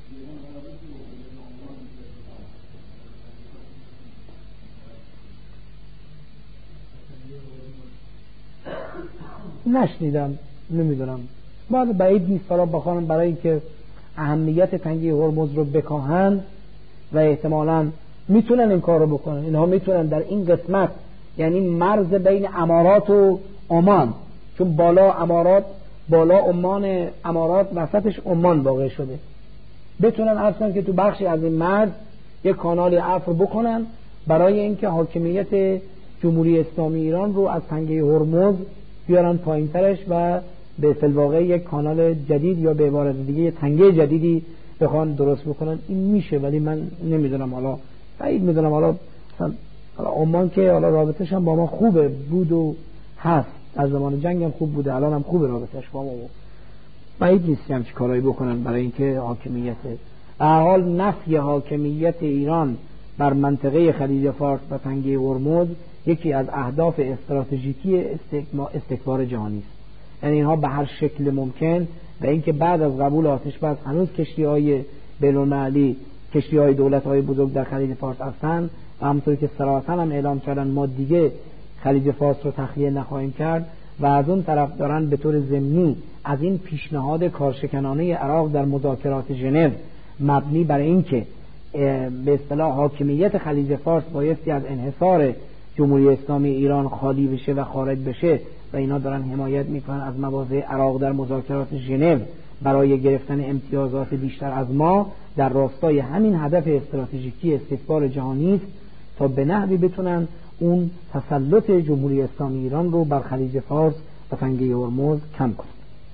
نشنیدم، نمیدونم، بعد بعید نیست حالا بخوام برای اینکه اهمیت تنگه هرمز رو بکاهن و احتمالاً میتونن این کار رو بکنن. اینها میتونن در این قسمت، یعنی مرز بین امارات و عمان، چون بالا امارات بالا عمان، امارات وسطش عمان واقع شده، بتونن اصلا که تو بخشی از این مرز یک کانال عفو بکنن برای اینکه حاکمیت جمهوری اسلامی ایران رو از تنگه هرمز بیارن پایینترش و به الواقع یک کانال جدید یا به عبارت دیگه تنگه جدیدی بخوان درست بکنن. این میشه، ولی من نمیدونم، حالا بعید میدونم. حالا حالا عمان که حالا رابطش هم با ما خوبه بود و هست، از زمان جنگ هم خوب بوده، الان هم خوبه رابطش با ما، بعید نیست هم چی کارایی بکنن برای اینکه حاکمیت به هر حال نفی حاکمیت ایران بر منطقه خلیج فارس و تنگه هرمز یکی از اهداف استراتژیکی استکبار جهانی است. یعنی اینها به هر شکل ممکن و اینکه بعد از قبول آتش بس هنوز کشتی‌های بین‌المللی، کشتی‌های دولت‌های بزرگ در خلیج فارس هستند و همونطور که صراحتاً هم اعلام کردن ما دیگه خلیج فارس رو تخلیه نخواهیم کرد و از اون طرف دارن به طور ضمنی از این پیشنهاد کارشکنانه عراق در مذاکرات ژنو مبنی بر اینکه به اصطلاح حاکمیت خلیج فارس بایستی از انحصار جمهوری اسلامی ایران خالی بشه و خارج بشه و اینا دارن حمایت میکنن از مواضع عراق در مذاکرات ژنو برای گرفتن امتیازات بیشتر از ما، در راستای همین هدف استراتژیکی استکبار جهانی است تا به نحوی بتونن اون تسلط جمهوری اسلامی ایران رو بر خلیج فارس و تنگه هرمز کم کنن.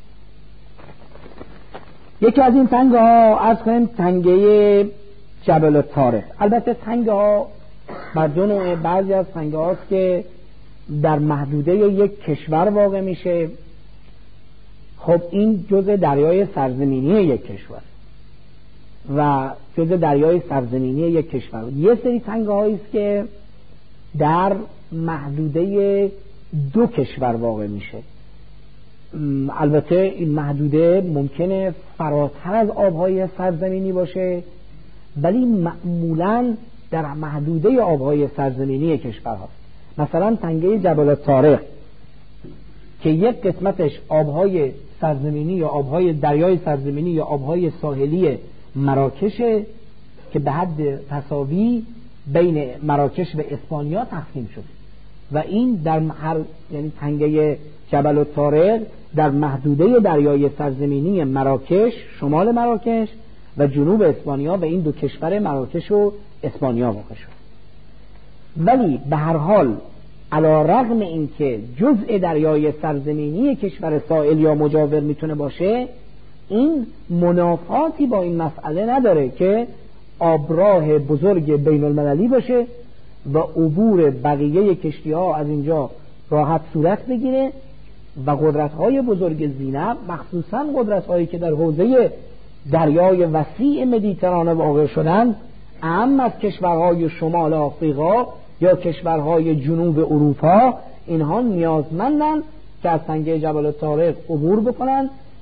یکی از این تنگه ها از کنیم تنگه جبل الطارق. البته تنگه ها بر دو نوع، بعضی از تنگه هاست که در محدوده یک کشور واقع میشه. خب این جزء دریای سرزمینی یک کشور و جزء دریای سرزمینی یک کشور. یه سری تنگه هایی است که در محدوده دو کشور واقع میشه. البته این محدوده ممکنه فراتر از آبهای سرزمینی باشه، ولی معمولاً در محدوده آبهای سرزمینی کشور هست. مثلا تنگه جبل الطارق که یک قسمتش آبهای سرزمینی یا آبهای دریای سرزمینی یا آبهای ساحلی مراکشه که به حد تساوی بین مراکش و اسپانیا تقسیم شده و این در هر، یعنی تنگه جبل الطارق در محدوده دریای سرزمینی مراکش، شمال مراکش و جنوب اسپانیا و این دو کشور مراکش و اسپانیا واقع شد. ولی به هر حال علی رغم اینکه جزء دریای سرزمینی کشور سائل یا مجاور میتونه باشه، این منافاتی با این مسئله نداره که آبراه بزرگ بین المللی باشه و عبور بقیه کشتی ها از اینجا راحت صورت بگیره و قدرت های بزرگ زینب، مخصوصا قدرت هایی که در حوزه دریای وسیع مدیترانه واقع شدن، اهم از کشورهای شمال آفریقا یا کشورهای جنوب اروپا، اینها نیازمندن که از تنگه جبل الطارق عبور بکنن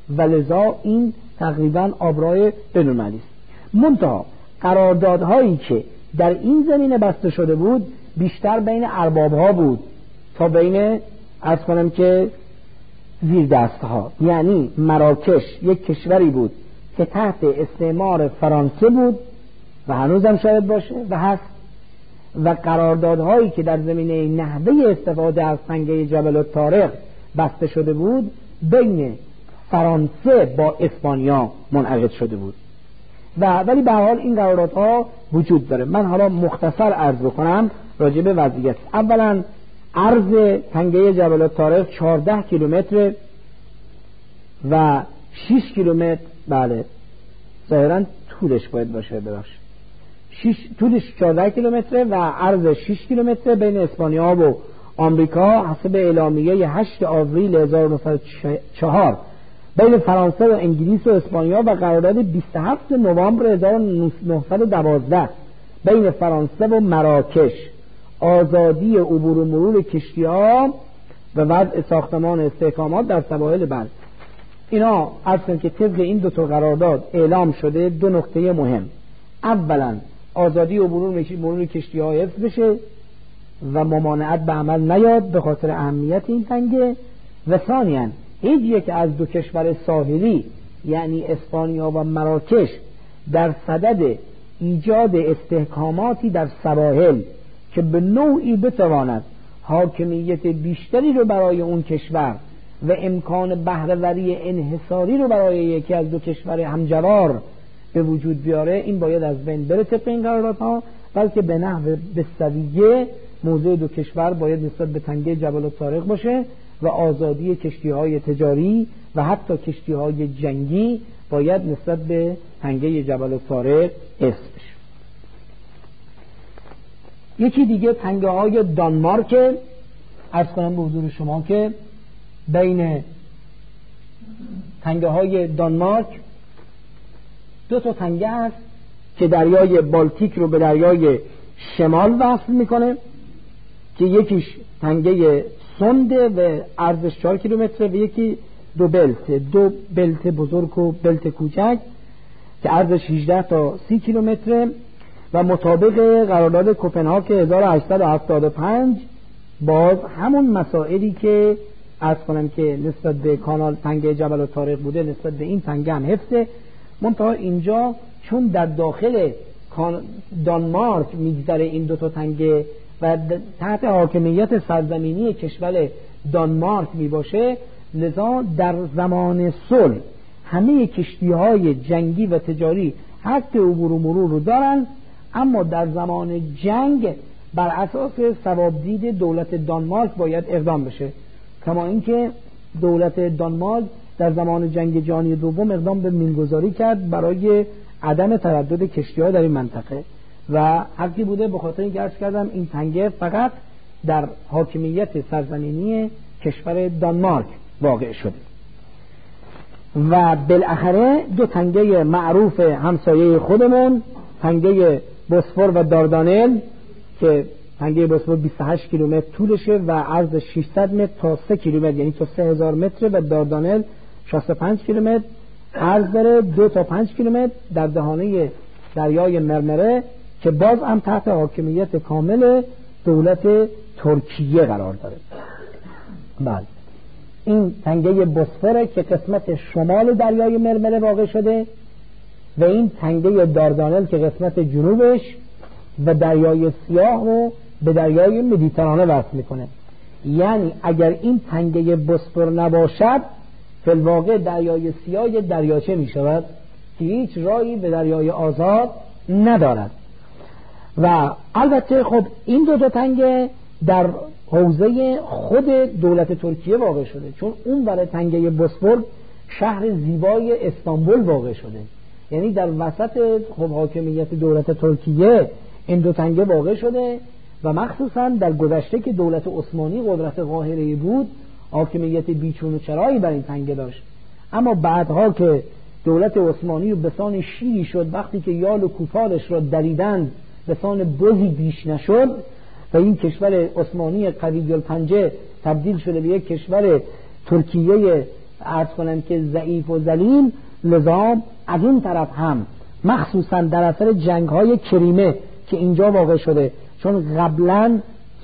و لذا این تقریبا آبرای بین‌المللی است. منتها قراردادهایی که در این زمینه بسته شده بود بیشتر بین اربابها بود تا بین عرض کنم که زیر دستها. یعنی مراکش یک کشوری بود که تحت استعمار فرانسه بود و هنوزم شاید باشه و هست، و قراردادهایی که در زمینه نحوه استفاده از تنگه جبل الطارق بسته شده بود بین فرانسه با اسپانیا منعقد شده بود. و ولی به هر حال این قراردادها وجود داره. من حالا مختصر عرض بکنم راجع به وضعیت. اولا عرض تنگه جبل الطارق چهارده کیلومتر و شش کیلومتر، بله ظاهرا طولش باید باشه ببخشید شش طولش چهارده کیلومتر و عرض شش کیلومتر بین اسپانیا و آمریکا حسب اعلامیه هشت آوریل هزار و نهصد و چهار بین فرانسه و انگلیس و اسپانیا و قرارداد بیست و هفتم نوامبر هزار و نهصد و دوازده بین فرانسه و مراکش آزادی عبور و مرور کشتی‌ها و وضع ساختمان استحکامات در سواحل بر. اینا اصلا که طبق این دو تا قرارداد اعلام شده دو نکته مهم. اولا آزادی عبور و مرور کشتی‌ها حفظ بشه و ممانعت به عمل نیاد به خاطر اهمیت این تنگه، و ثانیاً هیچ یک از دو کشور ساحلی یعنی اسپانیا و مراکش در صدد ایجاد استحکاماتی در سواحل که به نوعی بتواند حاکمیت بیشتری رو برای اون کشور و امکان بهره‌وری انحصاری رو برای یکی از دو کشور همجوار به وجود بیاره، این باید از بین بره طبق این قراردادها، بلکه به نحو بسویه موضوع دو کشور باید نسبت به تنگه جبل الطارق باشه و آزادی کشتی‌های تجاری و حتی کشتی‌های جنگی باید نسبت به تنگه جبل الطارق حفظ بشه. یکی دیگه تنگه های دانمارک. عرض کنم به حضور شما که بین تنگه های دانمارک دو تا تنگه هست که دریای بالتیک رو به دریای شمال وصل میکنه که یکیش تنگه سنده و عرضش چهار کیلومتر و یکی دو بلت دو بلت بزرگ و بلت کوچک که عرضش هجده تا سی کیلومتر و مطابق قرارداد کوپنهاگ هزار و هشتصد و هفتاد و پنج باز همون مسائلی که عرض کنم که نسبت به کانال تنگه جبل الطارق بوده نسبت به این تنگه هم حفظه. منتها اینجا چون در داخل دانمارک میگذره این دو تا تنگه و تحت حاکمیت سرزمینی کشور دانمارک می باشه، لذا در زمان صلح همه کشتی‌های جنگی و تجاری حق عبور و مرور رو دارن، اما در زمان جنگ بر اساس ثوابدید دولت دانمارک باید اقدام بشه، کما اینکه دولت دانمارک در زمان جنگ جهانی دوم اقدام به میلگذاری کرد برای عدم تردد کشتی‌ها در این منطقه و حقی بوده، به خاطر اینکه عرض کردم این تنگه فقط در حاکمیت سرزمینی کشور دانمارک واقع شده. و بالاخره دو تنگه معروف همسایه خودمون، تنگه بوسفور و داردانل که تنگه بوسفور بیست و هشت کیلومتر طولشه و عرض ششصد متر تا سه کیلومتر یعنی تا سه هزار متر و داردانل شصت و پنج کیلومتر عرض داره، دو تا پنج کیلومتر در دهانه دریای مرمره که باز هم تحت حاکمیت کامل دولت ترکیه قرار داره. بله این تنگه بوسفوره که قسمت شمال دریای مرمره واقع شده و این تنگه داردانل که قسمت جنوبش و دریای سیاه رو به دریای مدیترانه وصل میکنه. یعنی اگر این تنگه بوسفور نباشد فی الواقع دریای سیاه دریاچه میشود که هیچ راهی به دریای آزاد ندارد. و البته خب این دو تا تنگه در حوزه خود دولت ترکیه واقع شده، چون اون برای تنگه بوسفور شهر زیبای استانبول واقع شده، یعنی در وسط خب حاکمیت دولت ترکیه این دو تنگه واقع شده و مخصوصا در گذشته که دولت عثمانی قدرت قاهره بود حاکمیت بیچون و چرایی بر این تنگه داشت، اما بعدها که دولت عثمانی به سان شیری شد، وقتی که یال و کوپالش را دریدند به سان بزی بیش نشد و این کشور عثمانی قوی الپنجه تبدیل شده به یک کشور ترکیه عرض کنم که ضعیف و ذلیل، لذا از این طرف هم مخصوصا در اثر جنگ های کریمه که اینجا واقع شده، چون قبلا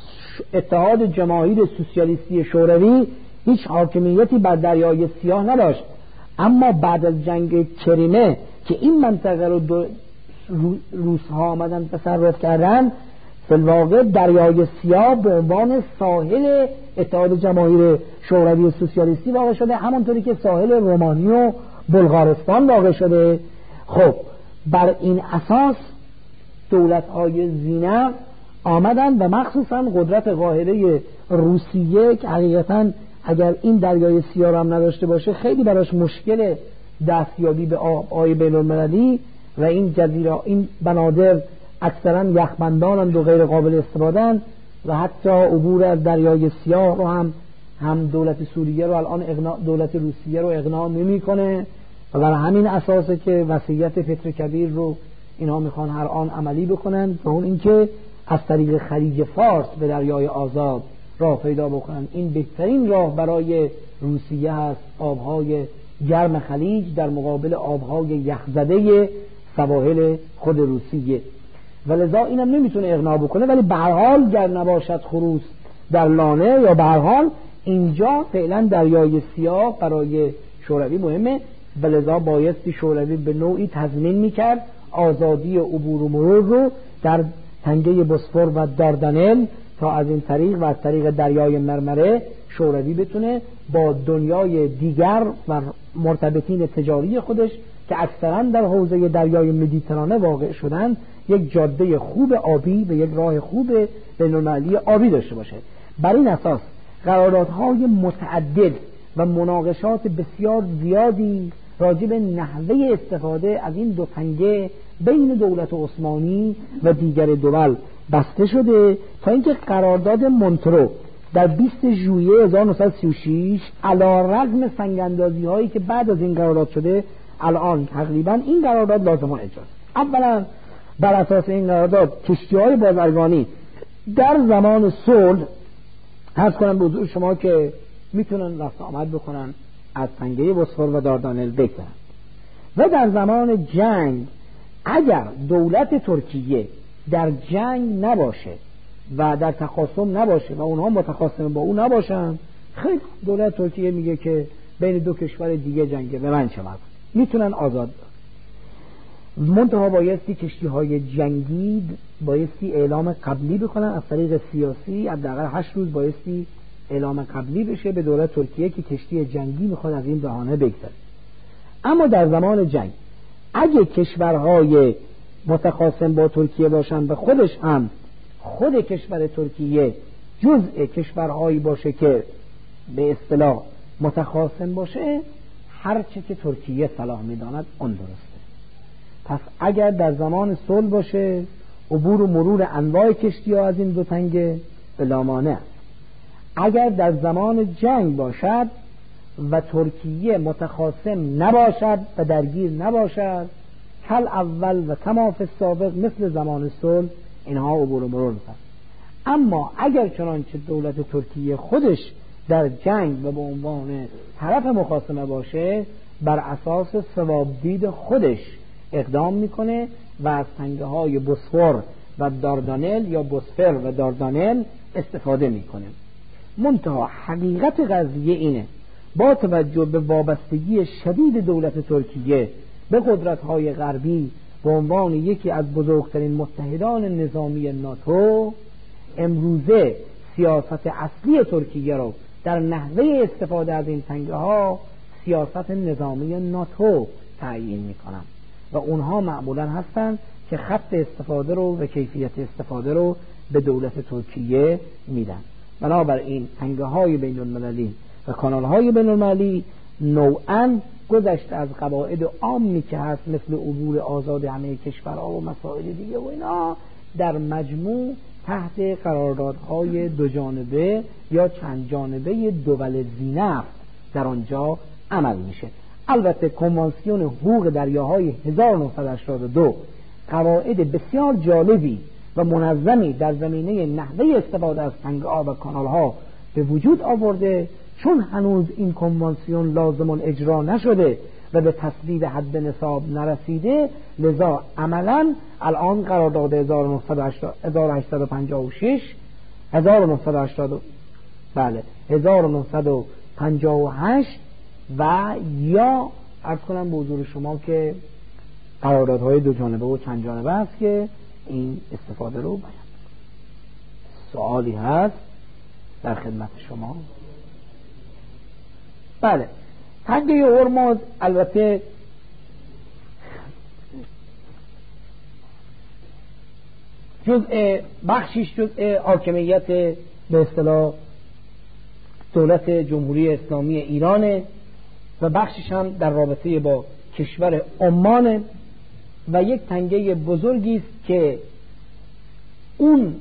اتحاد جماهیر سوسیالیستی شوروی هیچ حاکمیتی بر دریای سیاه نداشت، اما بعد از جنگ کریمه که این منطقه رو دو روس‌ها آمدن تصرف کردن، فی الواقع دریای سیاه به عنوان ساحل اتحاد جماهیر شوروی سوسیالیستی واقع شده، همونطوری که ساحل رومانی و بلغارستان واقع شده. خب بر این اساس دولت‌های زینه آمدن و مخصوصا قدرت قاهره روسیه که حقیقتاً اگر این دریای سیاه را هم نداشته باشه خیلی براش مشکل دستیابی به آب‌های بین‌المللی و این جزیره، این بنادر اکثرا یخبندانند و غیر قابل استفاده‌اند و حتی عبور از دریای سیاه رو هم هم دولت سوریه رو الان اقناع، دولت روسیه رو اقناع نمی‌کنه و بر همین اساسه که وصیت پتر کبیر رو اینها میخوان هر آن عملی بکنن و اون اینکه از طریق خلیج فارس به دریای آزاد راه پیدا بکنن. این بهترین راه برای روسیه هست، آبهای گرم خلیج در مقابل آبهای یخزده سواحل خود روسیه، و لذا اینم نمیتونه اقناع بکنه. ولی به هر حال گر نباشد خروس در لانه، یا به هر حال اینجا فعلا دریای سیاه برای شوروی مهمه و لذا بایستی شوروی به نوعی تضمین میکرد آزادی عبور و مرور رو در تنگه بوسفور و داردانل تا از این طریق و از طریق دریای مرمره شوروی بتونه با دنیای دیگر و مرتبطین تجاری خودش که اکثرا در حوزه دریای مدیترانه واقع شدن یک جاده خوب آبی و یک راه خوب بین‌المللی آبی داشته باشه. بر این اساس قراردادهای متعدد و مناقشات بسیار زیادی راجع به نحوه استفاده از این دو تنگه بین دولت عثمانی و دیگر دول بسته شده تا اینکه قرارداد مونترو در بیست ژوئیه هزار و نهصد و سی و شش علی رغم سنگ‌اندازی هایی که بعد از این قرارداد شده الان تقریبا این قرارداد لازمه اجراست. اولا بر اساس این قرارداد کشتی‌های بازرگانی در زمان صلح عرض کنم به حضور شما که میتونن رفت آمد بکنن از تنگه بوسفور و داردانل بگذرن، و در زمان جنگ اگر دولت ترکیه در جنگ نباشه و در تخاصم نباشه و اونها متخاصم با اون نباشن، خیلی دولت ترکیه میگه که بین دو کشور دیگه جنگه، به من چه مربوط، میتونن آزاد باشن. منتها بایستی کشتی های جنگی بایستی اعلام قبلی بکنن از طریق سیاسی، حداقل هشت روز بایستی اعلام قبلی بشه به دولت ترکیه که کشتی جنگی میخواد از این بهانه بگذره. اما در زمان جنگ اگه کشورهای متخاصم با ترکیه باشن و خودش هم خود کشور ترکیه جزء کشورهایی باشه که به اصطلاح متخاصم باشه، هر چه که ترکیه صلاح میداند اون درسته. پس اگر در زمان صلح باشه عبور و مرور انواع کشتی ها از این دو تنگه بلا مانع. اگر در زمان جنگ باشد و ترکیه متخاصم نباشد و درگیر نباشد، کل اول و کما فی السابق مثل زمان صلح اینها عبور و مرور می‌کنند. اما اگر چنانچه دولت ترکیه خودش در جنگ و به عنوان طرف مخاصمه باشه، بر اساس ثوابدید خودش اقدام میکنه و از تنگه های بوسفور و داردانل یا بوسفر و داردانل استفاده میکنه. منتها حقیقت قضیه اینه، با توجه به وابستگی شدید دولت ترکیه به قدرت‌های غربی به عنوان یکی از بزرگترین متحدان نظامی ناتو، امروزه سیاست اصلی ترکیه رو در نحوه استفاده از این تنگه ها سیاست نظامی ناتو تعیین میکنن و اونها معمولا هستن که خط استفاده رو و کیفیت استفاده رو به دولت ترکیه میدن. بنابراین تنگه های بین المللی و کانال های بین المللی نوعاً گذشته از قواعد عامی که هست مثل عبور آزاد همه کشورها و مسائل دیگه و اینا، در مجموع تحت قراردادهای دو جانبه یا چند جانبه دول ذینفت در آنجا عمل میشه. البته کنوانسیون حقوق دریاهای هزار و نهصد و هشتاد و دو قواعد بسیار جالبی و منظمی در زمینه نحوه استفاده از تنگه‌ها و کانال‌ها به وجود آورده چون هنوز این کنوانسیون لازم الاجرا نشده و به تسدید حد نصاب نرسیده، لذا عملا الان قرارداد هزار و نهصد و پنجاه و شش هزار و نهصد و هشتاد بله هزار و نهصد و پنجاه و هشت و یا عرض کنم به حضور شما که قراردادهای دو جانبه و چند جانبه است که این استفاده رو بیان. سوالی هست در خدمت شما؟ بله، تنگه هرمز البته جزء بخشیش جزء حاکمیت به اصطلاح دولت جمهوری اسلامی ایرانه و بخشیش هم در رابطه با کشور عمان و یک تنگه بزرگی است که اون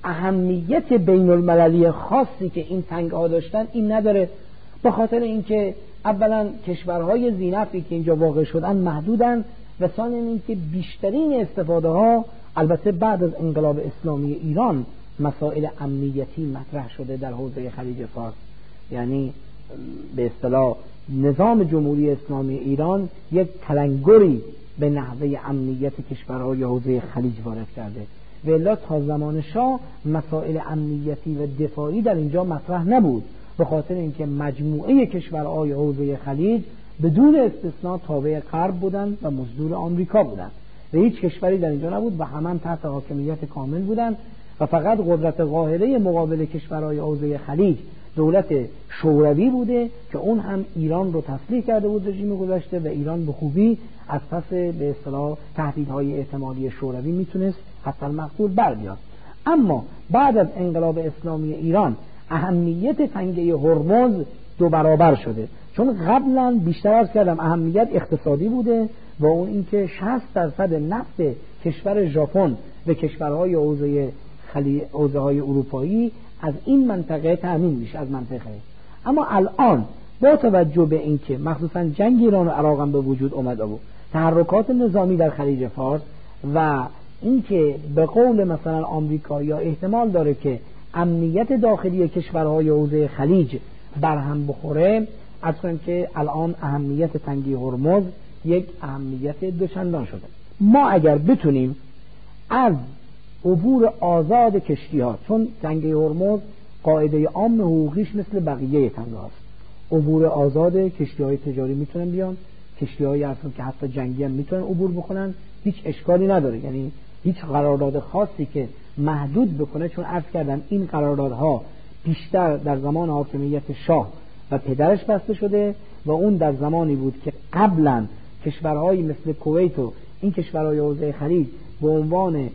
اهمیت بین المللی خاصی که این تنگه ها داشتن این نداره، به خاطر اینکه اولا کشورهای ذی‌نفعی که اینجا واقع شدن محدودن و ثانیاً اینکه بیشترین استفاده ها البته بعد از انقلاب اسلامی ایران مسائل امنیتی مطرح شده در حوزه خلیج فارس. یعنی به اصطلاح نظام جمهوری اسلامی ایران یک تلنگری به نحوه امنیت کشورهای حوزه خلیج وارد کرده و الا تا زمان شاه مسائل امنیتی و دفاعی در اینجا مطرح نبود، به خاطر اینکه مجموعه کشورهای حوزه خلیج بدون استثناء تابع غرب بودند و مزدور آمریکا بودند و هیچ کشوری در اینجا نبود و همان تحت حاکمیت کامل بودند و فقط قدرت قاهره مقابل کشورهای حوزه خلیج دولت شوروی بوده که اون هم ایران رو تسلیح کرده بود رژیم گذشته و ایران به خوبی از پس به اصطلاح تهدیدهای احتمالی شوروی میتونست حتی المقتول بر بیاد. اما بعد از انقلاب اسلامی ایران اهمیت تنگه هرمز دو برابر شده، چون قبلا بیشتر عرض کردم اهمیت اقتصادی بوده و اون اینکه شصت درصد نفت کشور ژاپن و کشورهای حوزه خلیج حوزه های اروپایی از این منطقه تامین میشه، از منطقه. اما الان با توجه به اینکه مخصوصا جنگ ایران و عراق هم به وجود اومده بود، تحرکات نظامی در خلیج فارس و اینکه به قول مثلا آمریکا یا احتمال داره که امنیت داخلی کشورهای حوزه خلیج برهم بخوره، از کنیم که الان اهمیت تنگه هرمز یک اهمیت دوچندان شده. ما اگر بتونیم از عبور آزاد کشتی ها، چون تنگه هرمز قاعده عام حقوقیش مثل بقیه تنگه هاست، عبور آزاد کشتی های تجاری میتونن بیان، کشتی هایی هستن که حتی جنگی هم میتونن عبور بکنن، هیچ اشکالی نداره. یعنی هیچ قرارداد خاصی که محدود بکنه، چون عرض کردم این قراردادها بیشتر در زمان حاکمیت شاه و پدرش بسته شده و اون در زمانی بود که قبلا کشورهایی مثل کویت و این کشورهای حوزه خلیج به عنوان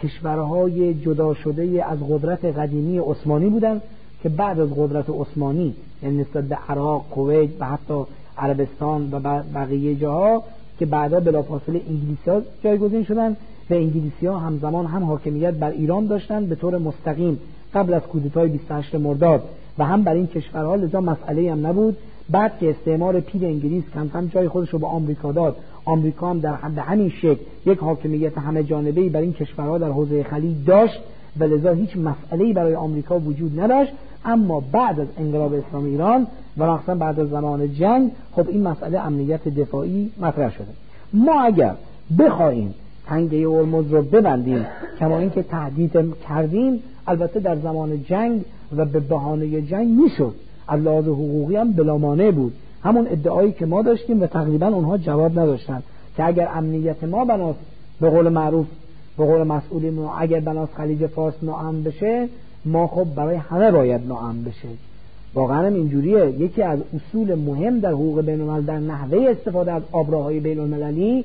کشورهای جدا شده از قدرت قدیمی عثمانی بودن که بعد از قدرت عثمانی یعنی نسبت به عراق، کویت و حتی عربستان و بقیه جاها که بعدا بلافاصله انگلیسی‌ها جایگزین شدن و انگلیسی‌ها همزمان هم حاکمیت بر ایران داشتن به طور مستقیم قبل از کودتای بیست و هشتم مرداد و هم بر این کشورها، لذا مسئله هم نبود. بعد که استعمار پیر انگلیس کم کم جای خودش رو به آمریکا داد، آمریکا هم در به همین شکل یک حاکمیت همه جانبه‌ای بر این کشورها در حوزه خلیج داشت و لذا هیچ مسئله‌ای برای آمریکا وجود نداشت. اما بعد از انقلاب اسلامی ایران و مخصوصا بعد از زمان جنگ، خب این مسئله امنیت دفاعی مطرح شده. ما اگر بخوایم تنگه هرمز رو ببندیم کما اینکه تهدید کردیم، البته در زمان جنگ و به بهانه جنگ میشد، از لحاظ حقوقی هم بلا مانع بود، همون ادعایی که ما داشتیم و تقریبا اونها جواب نداشتن که اگر امنیت ما بناس به قول معروف به قول مسئولین ما اگر بناس خلیج فارس ناامن بشه، ما خب برای همه باید ناامن بشه. واقعا هم اینجوریه. یکی از اصول مهم در حقوق بین الملل در نحوه استفاده از آبراهای بین المللی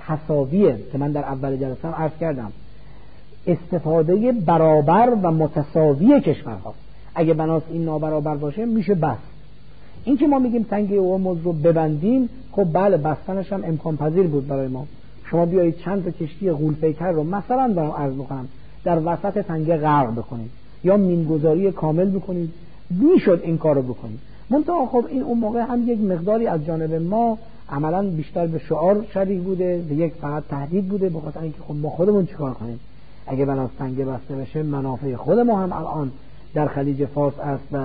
تساویه که من در اول جلسه عرض کردم، استفاده برابر و متساوی کشورهاست. اگه بناس این نابرابر باشه میشه بس. این که ما میگیم تنگه هرمز رو ببندیم، خب بله بستنش هم امکان پذیر بود برای ما. شما بیایید چند تا کشتی غول‌پیکر رو مثلا دارم عرض میکنم در وسط تنگه غرق بکنید یا مینگذاری کامل بکنید، میشد این کارو بکنید. منتها خب این اون موقع هم یک مقداری از جانب ما عملا بیشتر به شعار شبیه بوده و یک فقط تهدید بوده، به خاطر اینکه خب ما خودمون چیکار کنیم اگه بناس تنگه بسته بشه، منافع خود ما هم الان در خلیج فارس است و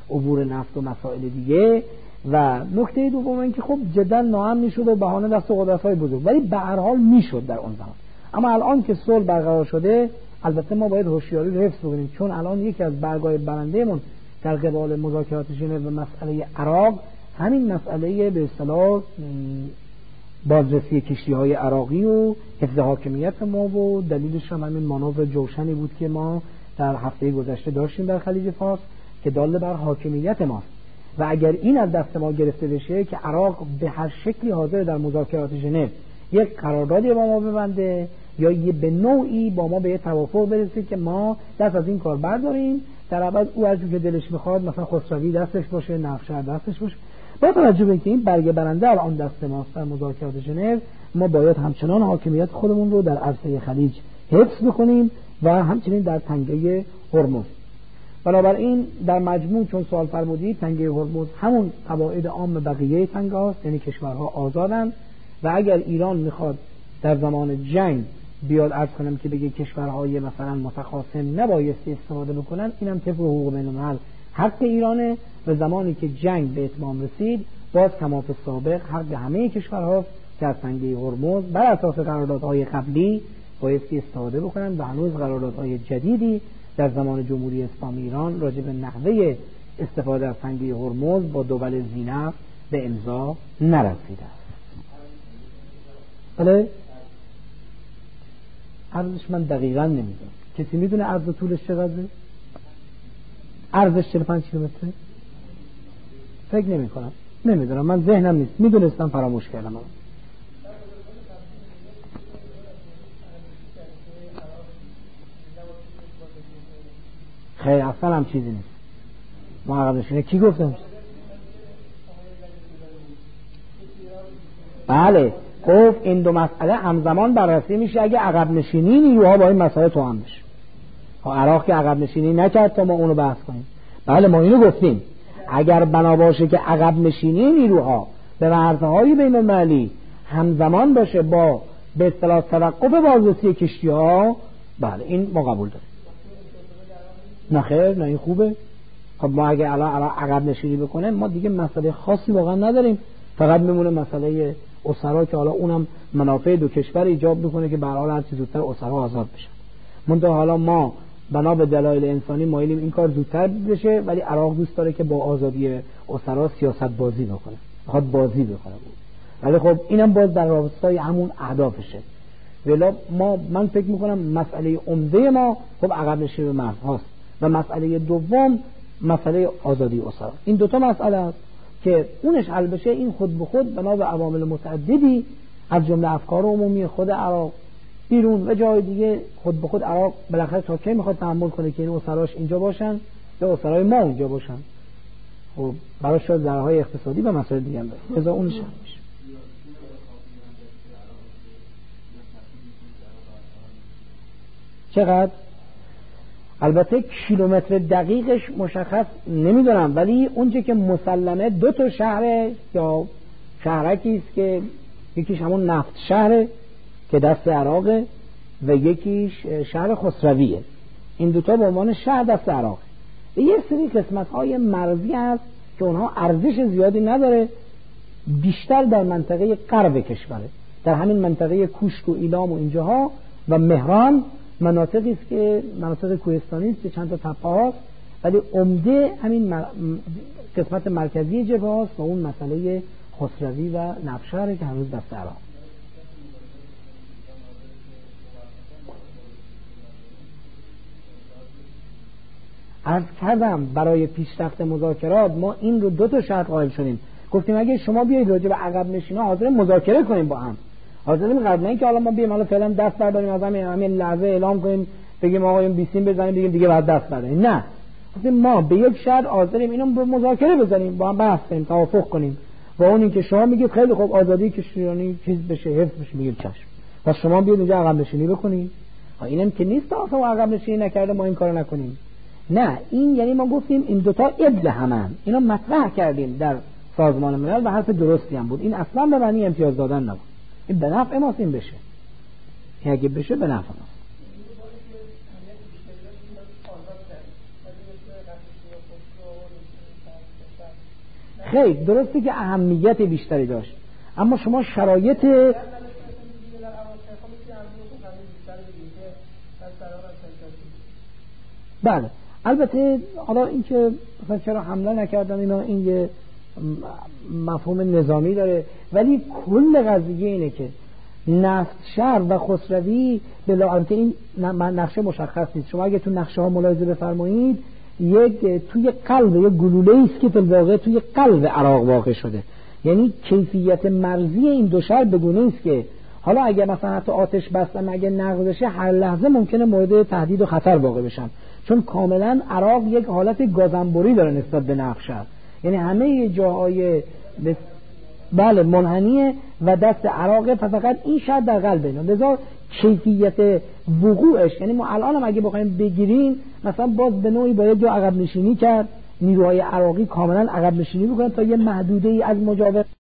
عبور نفت و مسائل دیگه. و نکته دوم این که خب جدا ناامن شد و بهانه دست قدرت‌های بزرگ، ولی به هر حال میشد در اون زمان. اما الان که صلح برقرار شده البته ما باید هوشیاری رو حفظ بکنیم، چون الان یکی از برگ‌های برنده‌مون در قبال مذاکرات ژنو و مسئله عراق همین مسئله به اصطلاح بازرسی کشتی‌های عراقی و حفظ حاکمیت ما و دلیلش هم همین مانور جوشنی بود که ما در هفته گذشته داشتیم در خلیج فارس که دال بر حاکمیت ماست. و اگر این از دست ما گرفته بشه که عراق به هر شکلی حاضر در مذاکرات ژنو یک قراردادی با ما ببنده یا یه به نوعی با ما به توافق برسه که ما دست از این کار برداریم، در عوض او هر جور که دلش میخواد مثلا خسروی دستش باشه، نفشهر دستش باشه، با توجه به اینکه این برگ برنده الان دست ماست در مذاکرات ژنو، ما باید همچنان حاکمیت خودمون رو در عرصه خلیج حفظ بکنیم و همچنین در تنگه هرمز. بنابراین در مجموع چون سوال فرمودید، تنگه هرمز همون قواعد عام بقیه تنگه هاست، یعنی کشورها آزادن و اگر ایران میخواد در زمان جنگ بیاد عرض کنم که بگه کشورهای مثلا متخاصم نبایستی استفاده بکنن، اینم طبق حقوق بین الملل حق ایرانه و زمانی که جنگ به اتمام رسید باز کما فی السابق حق همه کشورهاست که از تنگه هرمز بر اساس قراردادهای قبلی بایستی استفاده بکنن و هنوز قراردادهای جدیدی در زمان جمهوری اسلامی ایران راجع به نحوه استفاده از تنگه هرمز با دول ذینفع به امضا نرسیده است. بله؟ عرضش من دقیقاً نمیدونم. کسی میدونه عرض و طولش چقدره؟ عرضش چهل و پنج کیلومتره؟ فکر نمی کنم. نمیدونم، من ذهنم نیست. میدونستم فراموش کردم. خیر اصلا هم چیزی نیست. ما عقب نشینه کی گفتم؟ بله گفت این دو مسئله همزمان بررسی میشه اگه عقب نشینی نیروها با این مسئله تو هم بشه. عراق که عقب نشینی نکرد تا ما اونو بحث کنیم. بله ما اینو گفتیم اگر بنا باشه که عقب نشینی نیروها به مرزهای بین المللی همزمان باشه با به اصطلاح توقف بازرسی کشتی‌ها، بله این ما قبول داریم. نه خیر، نه این خوبه. خب ما اگه الان عقب نشینی بکنه ما دیگه مسئله خاصی واقعا نداریم، فقط میمونه مسئله اسرا که حالا اونم منافع دو کشور ایجاب میکنه که به هر حال هر چه زودتر اسرا آزاد بشن. منتها حالا ما بنا به دلایل انسانی مایلیم این کار زودتر بشه، ولی عراق دوست داره که با آزادی اسرا سیاست بازی بکنه، میخواد بازی بکنه بود. ولی خب اینم باز در راستای همون اهدافشه. ولی ما من فکر میکنم مسئله عمده ما خب عقب نشینی به مرزهاست و مسئله دوم مسئله آزادی اسرا. این دوتا مسئله است که اونش حل بشه، این خود به خود بنا به عوامل متعددی از جمله افکار عمومی خود عراق بیرون و جای دیگه خود به خود عراق بالاخره تا کی میخواد تحمل کنه که این اسراش اینجا باشن یا اسرای ما اونجا باشن. خب براش شاید ضررهای اقتصادی و مسائل دیگه هم داره. لذا اونش هم میشه. چقدر؟ البته کیلومتر دقیقش مشخص نمیدونم، ولی اونچه که مسلمه دو تا شهر یا شهرکی است که یکیش همون نفت شهره که دست عراقه و یکیش شهر خسرویه. این دوتا به عنوان شهر دست عراقه. یه سری قسمت‌های مرزی هست که اونها ارزش زیادی نداره، بیشتر در منطقه غرب کشوره، در همین منطقه کوشک و ایلام و اینجاها و مهران، مناطقی است که مناطق کوهستانی است که چند تا تپه هاست، ولی عمده همین قسمت مرکزی جبهه هاست و اون مسئله خسروی و نفشهره که هنوز دست عراق. عرض کردم برای پیشرفت مذاکرات ما این رو دو تا شرط قائل شدیم. گفتیم اگه شما بیاید راجع به عقب نشینا حاضر مذاکره کنیم با هم، حاضریم قبل نه اینکه حالا ما بیایم حالا فعلا دست برداریم از همین همین لحظه اعلام کنیم بگیم آقا این بیسیم بزنیم بگیم دیگه بعد دست برداریم. نه، گفتیم ما به یک شرط حاضریم اینو به مذاکره بزنیم، با هم بحث کنیم، توافق کنیم. و اون اینکه شما میگید خیلی خوب آزادی کشتیرانی چیز بشه، حفظ بشه، میگیم چشم. پس شما بیاید اینجا عقب نشینی بکنید. اینم که نیست اصلا عقب نشینی نکرده ما این کارو نکنیم. نه، این یعنی ما گفتیم این دوتا ابل همن، اینا مطرح کردیم در سازمان ملل و حرف درستی هم بود. این اصلا به معنی امتیاز دادن نبود، این به نفع ماست. این بشه که اگه بشه به نفع ماست. خیر درسته که اهمیت بیشتری داشت، اما شما شرایط بله البته حالا این که مثلا چرا حمله نکردن اینا این یه مفهوم نظامی داره، ولی کل قضیه اینه که نفتشر و خسروی بلاعالمه این نقشه مشخص نیست. شما اگه تو نقشه ها ملاحظه بفرمایید یک توی قلب یک گلوله است که در واقع توی قلب عراق واقع شده، یعنی کیفیت مرزی این دو شهر بگونه است که حالا اگه مثلا حتی آتش بستن اگه نقض بشه هر لحظه ممکنه مورد تهدید و خطر واقع بشن، چون کاملا عراق یک حالت گازنبوری داره نسبت به نفتشر، یعنی همه جاهای بله منحنیه و دست عراقه، فقط این شهر در قلب اینا، لذا کیفیت وقوعش یعنی ما الان هم اگه بخوایم بگیریم مثلا باز به نوعی باید جا عقب نشینی کرد، نیروهای عراقی کاملا عقب نشینی بکنن تا یه محدوده ای از مجاور